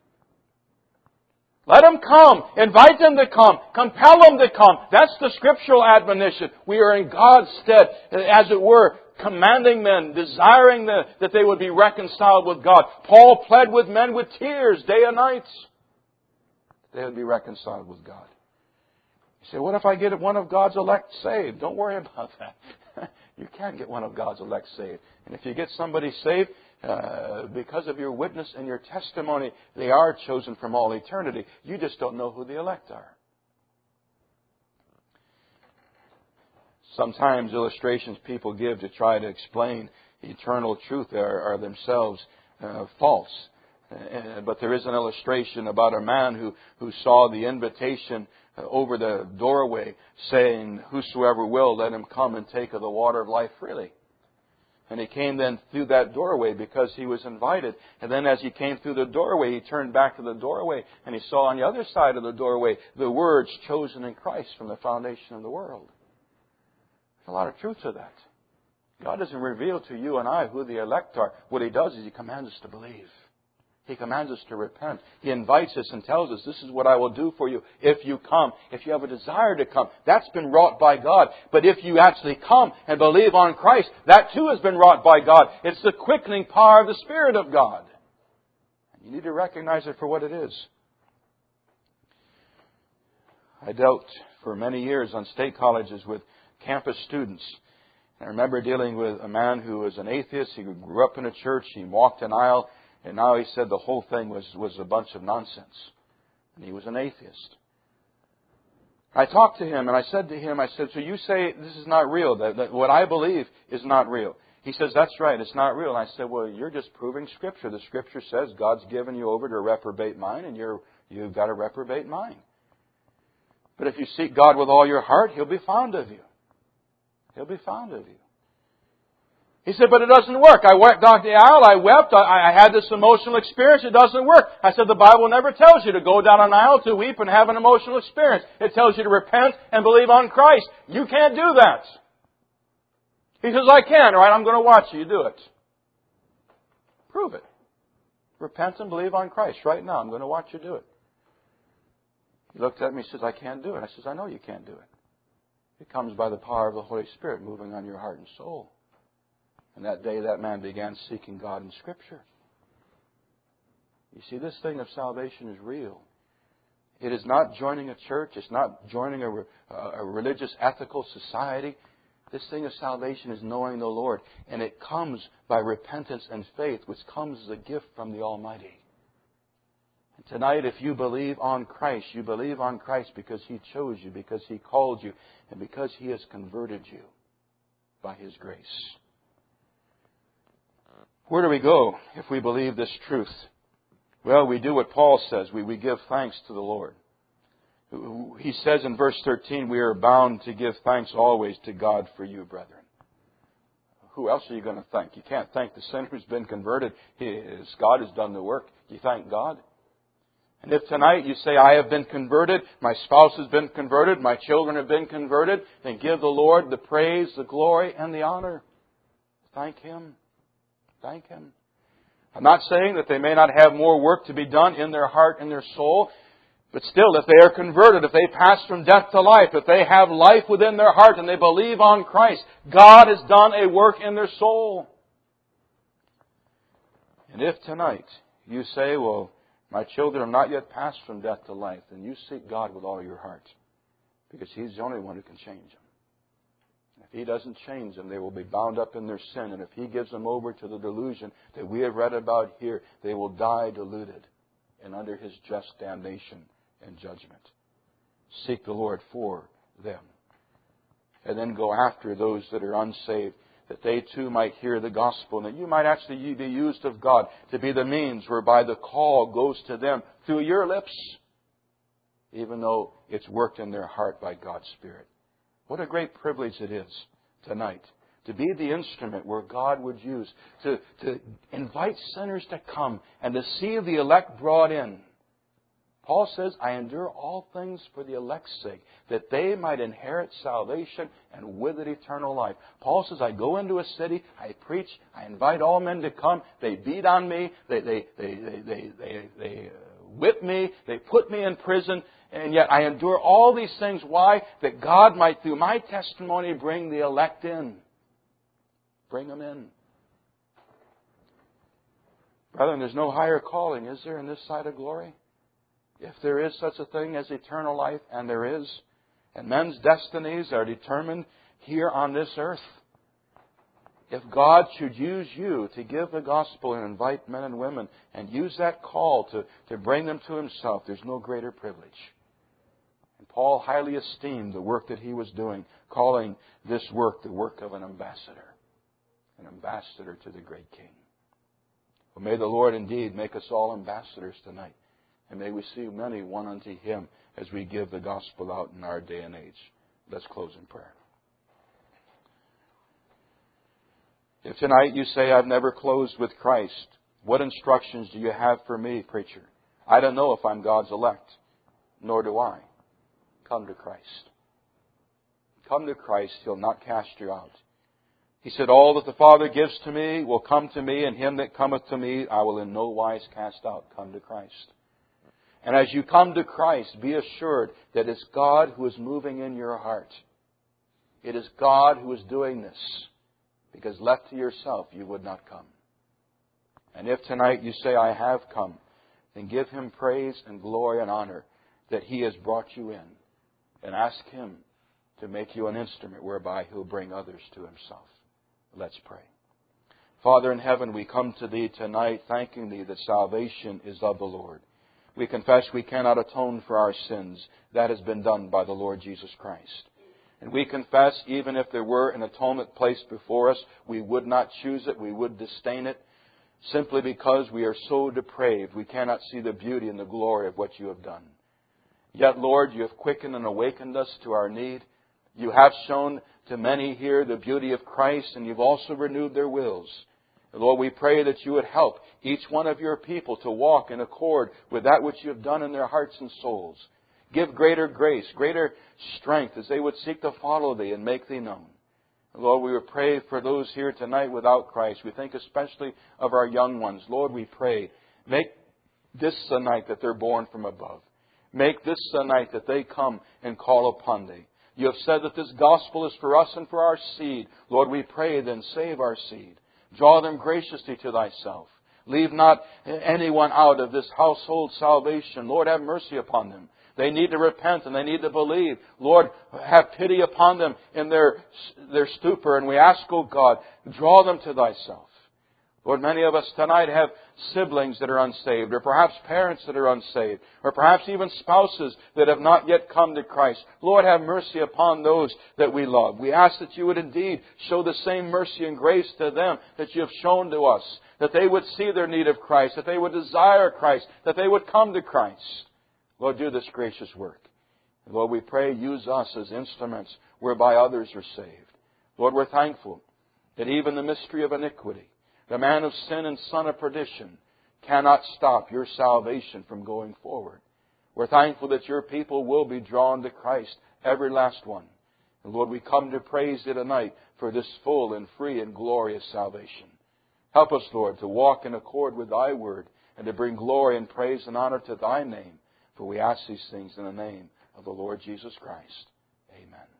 Let them come. Invite them to come. Compel them to come. That's the scriptural admonition. We are in God's stead, as it were, commanding men, desiring them that they would be reconciled with God. Paul pled with men with tears day and night. They would be reconciled with God. You say, what if I get one of God's elect saved? Don't worry about that. You can't get one of God's elect saved. And if you get somebody saved, because of your witness and your testimony, they are chosen from all eternity. You just don't know who the elect are. Sometimes illustrations people give to try to explain eternal truth are themselves false. But there is an illustration about a man who saw the invitation over the doorway saying, whosoever will, let him come and take of the water of life freely. And he came then through that doorway because he was invited. And then as he came through the doorway, he turned back to the doorway and he saw on the other side of the doorway the words, chosen in Christ from the foundation of the world. There's a lot of truth to that. God doesn't reveal to you and I who the elect are. What He does is He commands us to believe. He commands us to repent. He invites us and tells us, this is what I will do for you if you come. If you have a desire to come, that's been wrought by God. But if you actually come and believe on Christ, that too has been wrought by God. It's the quickening power of the Spirit of God. And you need to recognize it for what it is. I dealt for many years on state colleges with campus students. I remember dealing with a man who was an atheist. He grew up in a church. He walked an aisle. And now he said the whole thing was a bunch of nonsense. And he was an atheist. I talked to him and I said to him, so you say this is not real, that what I believe is not real. He says, that's right, it's not real. And I said, well, you're just proving Scripture. The Scripture says God's given you over to a reprobate mind and you've got a reprobate mind. But if you seek God with all your heart, He'll be found of you. He'll be found of you. He said, but it doesn't work. I went down the aisle, I wept, I had this emotional experience, it doesn't work. I said, the Bible never tells you to go down an aisle to weep and have an emotional experience. It tells you to repent and believe on Christ. You can't do that. He says, I can. All right, I'm going to watch you do it. Prove it. Repent and believe on Christ right now. I'm going to watch you do it. He looked at me and says, I can't do it. I says, I know you can't do it. It comes by the power of the Holy Spirit moving on your heart and soul. And that day that man began seeking God in Scripture. You see, this thing of salvation is real. It is not joining a church. It's not joining a religious, ethical society. This thing of salvation is knowing the Lord. And it comes by repentance and faith, which comes as a gift from the Almighty. And tonight, if you believe on Christ, you believe on Christ because He chose you, because He called you, and because He has converted you by His grace. Where do we go if we believe this truth? Well, we do what Paul says. We give thanks to the Lord. He says in verse 13, we are bound to give thanks always to God for you, brethren. Who else are you going to thank? You can't thank the sinner who's been converted. God has done the work. You thank God. And if tonight you say, I have been converted, my spouse has been converted, my children have been converted, then give the Lord the praise, the glory, and the honor. Thank Him. Thank Him. I'm not saying that they may not have more work to be done in their heart and their soul, but still, if they are converted, if they pass from death to life, if they have life within their heart and they believe on Christ, God has done a work in their soul. And if tonight you say, well, my children have not yet passed from death to life, then you seek God with all your heart, because He's the only one who can change them. If He doesn't change them, they will be bound up in their sin. And if He gives them over to the delusion that we have read about here, they will die deluded and under His just damnation and judgment. Seek the Lord for them. And then go after those that are unsaved, that they too might hear the gospel, and that you might actually be used of God to be the means whereby the call goes to them through your lips, even though it's worked in their heart by God's Spirit. What a great privilege it is tonight to be the instrument where God would use to invite sinners to come and to see the elect brought in. Paul says, I endure all things for the elect's sake, that they might inherit salvation and with it eternal life. Paul says, I go into a city, I preach, I invite all men to come, they beat on me, they whip me, they put me in prison, and yet I endure all these things. Why? That God might, through my testimony, bring the elect in. Bring them in. Brethren, there's no higher calling, is there, in this side of glory? If there is such a thing as eternal life, and there is, and men's destinies are determined here on this earth, if God should use you to give the gospel and invite men and women and use that call to bring them to Himself, there's no greater privilege. And Paul highly esteemed the work that he was doing, calling this work the work of an ambassador to the great King. Well, may the Lord indeed make us all ambassadors tonight. And may we see many one unto Him as we give the gospel out in our day and age. Let's close in prayer. If tonight you say, I've never closed with Christ, what instructions do you have for me, preacher? I don't know if I'm God's elect, nor do I. Come to Christ. Come to Christ. He'll not cast you out. He said, all that the Father gives to me will come to me, and him that cometh to me I will in no wise cast out. Come to Christ. And as you come to Christ, be assured that it's God who is moving in your heart. It is God who is doing this. Because left to yourself, you would not come. And if tonight you say, I have come, then give Him praise and glory and honor that He has brought you in. And ask Him to make you an instrument whereby He'll bring others to Himself. Let's pray. Father in heaven, we come to Thee tonight thanking Thee that salvation is of the Lord. We confess we cannot atone for our sins. That has been done by the Lord Jesus Christ. And we confess, even if there were an atonement placed before us, we would not choose it, we would disdain it, simply because we are so depraved, we cannot see the beauty and the glory of what You have done. Yet, Lord, You have quickened and awakened us to our need. You have shown to many here the beauty of Christ, and You've also renewed their wills. And Lord, we pray that You would help each one of Your people to walk in accord with that which You have done in their hearts and souls. Give greater grace, greater strength as they would seek to follow Thee and make Thee known. And Lord, we would pray for those here tonight without Christ. We think especially of our young ones. Lord, we pray, make this the night that they're born from above. Make this the night that they come and call upon Thee. You have said that this gospel is for us and for our seed. Lord, we pray then, save our seed. Draw them graciously to Thyself. Leave not anyone out of this household salvation. Lord, have mercy upon them. They need to repent and they need to believe. Lord, have pity upon them in their stupor. And we ask, O God, draw them to Thyself. Lord, many of us tonight have siblings that are unsaved, or perhaps parents that are unsaved, or perhaps even spouses that have not yet come to Christ. Lord, have mercy upon those that we love. We ask that You would indeed show the same mercy and grace to them that You have shown to us, that they would see their need of Christ, that they would desire Christ, that they would come to Christ. Lord, do this gracious work. And Lord, we pray, use us as instruments whereby others are saved. Lord, we're thankful that even the mystery of iniquity, the man of sin and son of perdition, cannot stop Your salvation from going forward. We're thankful that Your people will be drawn to Christ, every last one. And Lord, we come to praise You tonight for this full and free and glorious salvation. Help us, Lord, to walk in accord with Thy word and to bring glory and praise and honor to Thy name. For we ask these things in the name of the Lord Jesus Christ. Amen.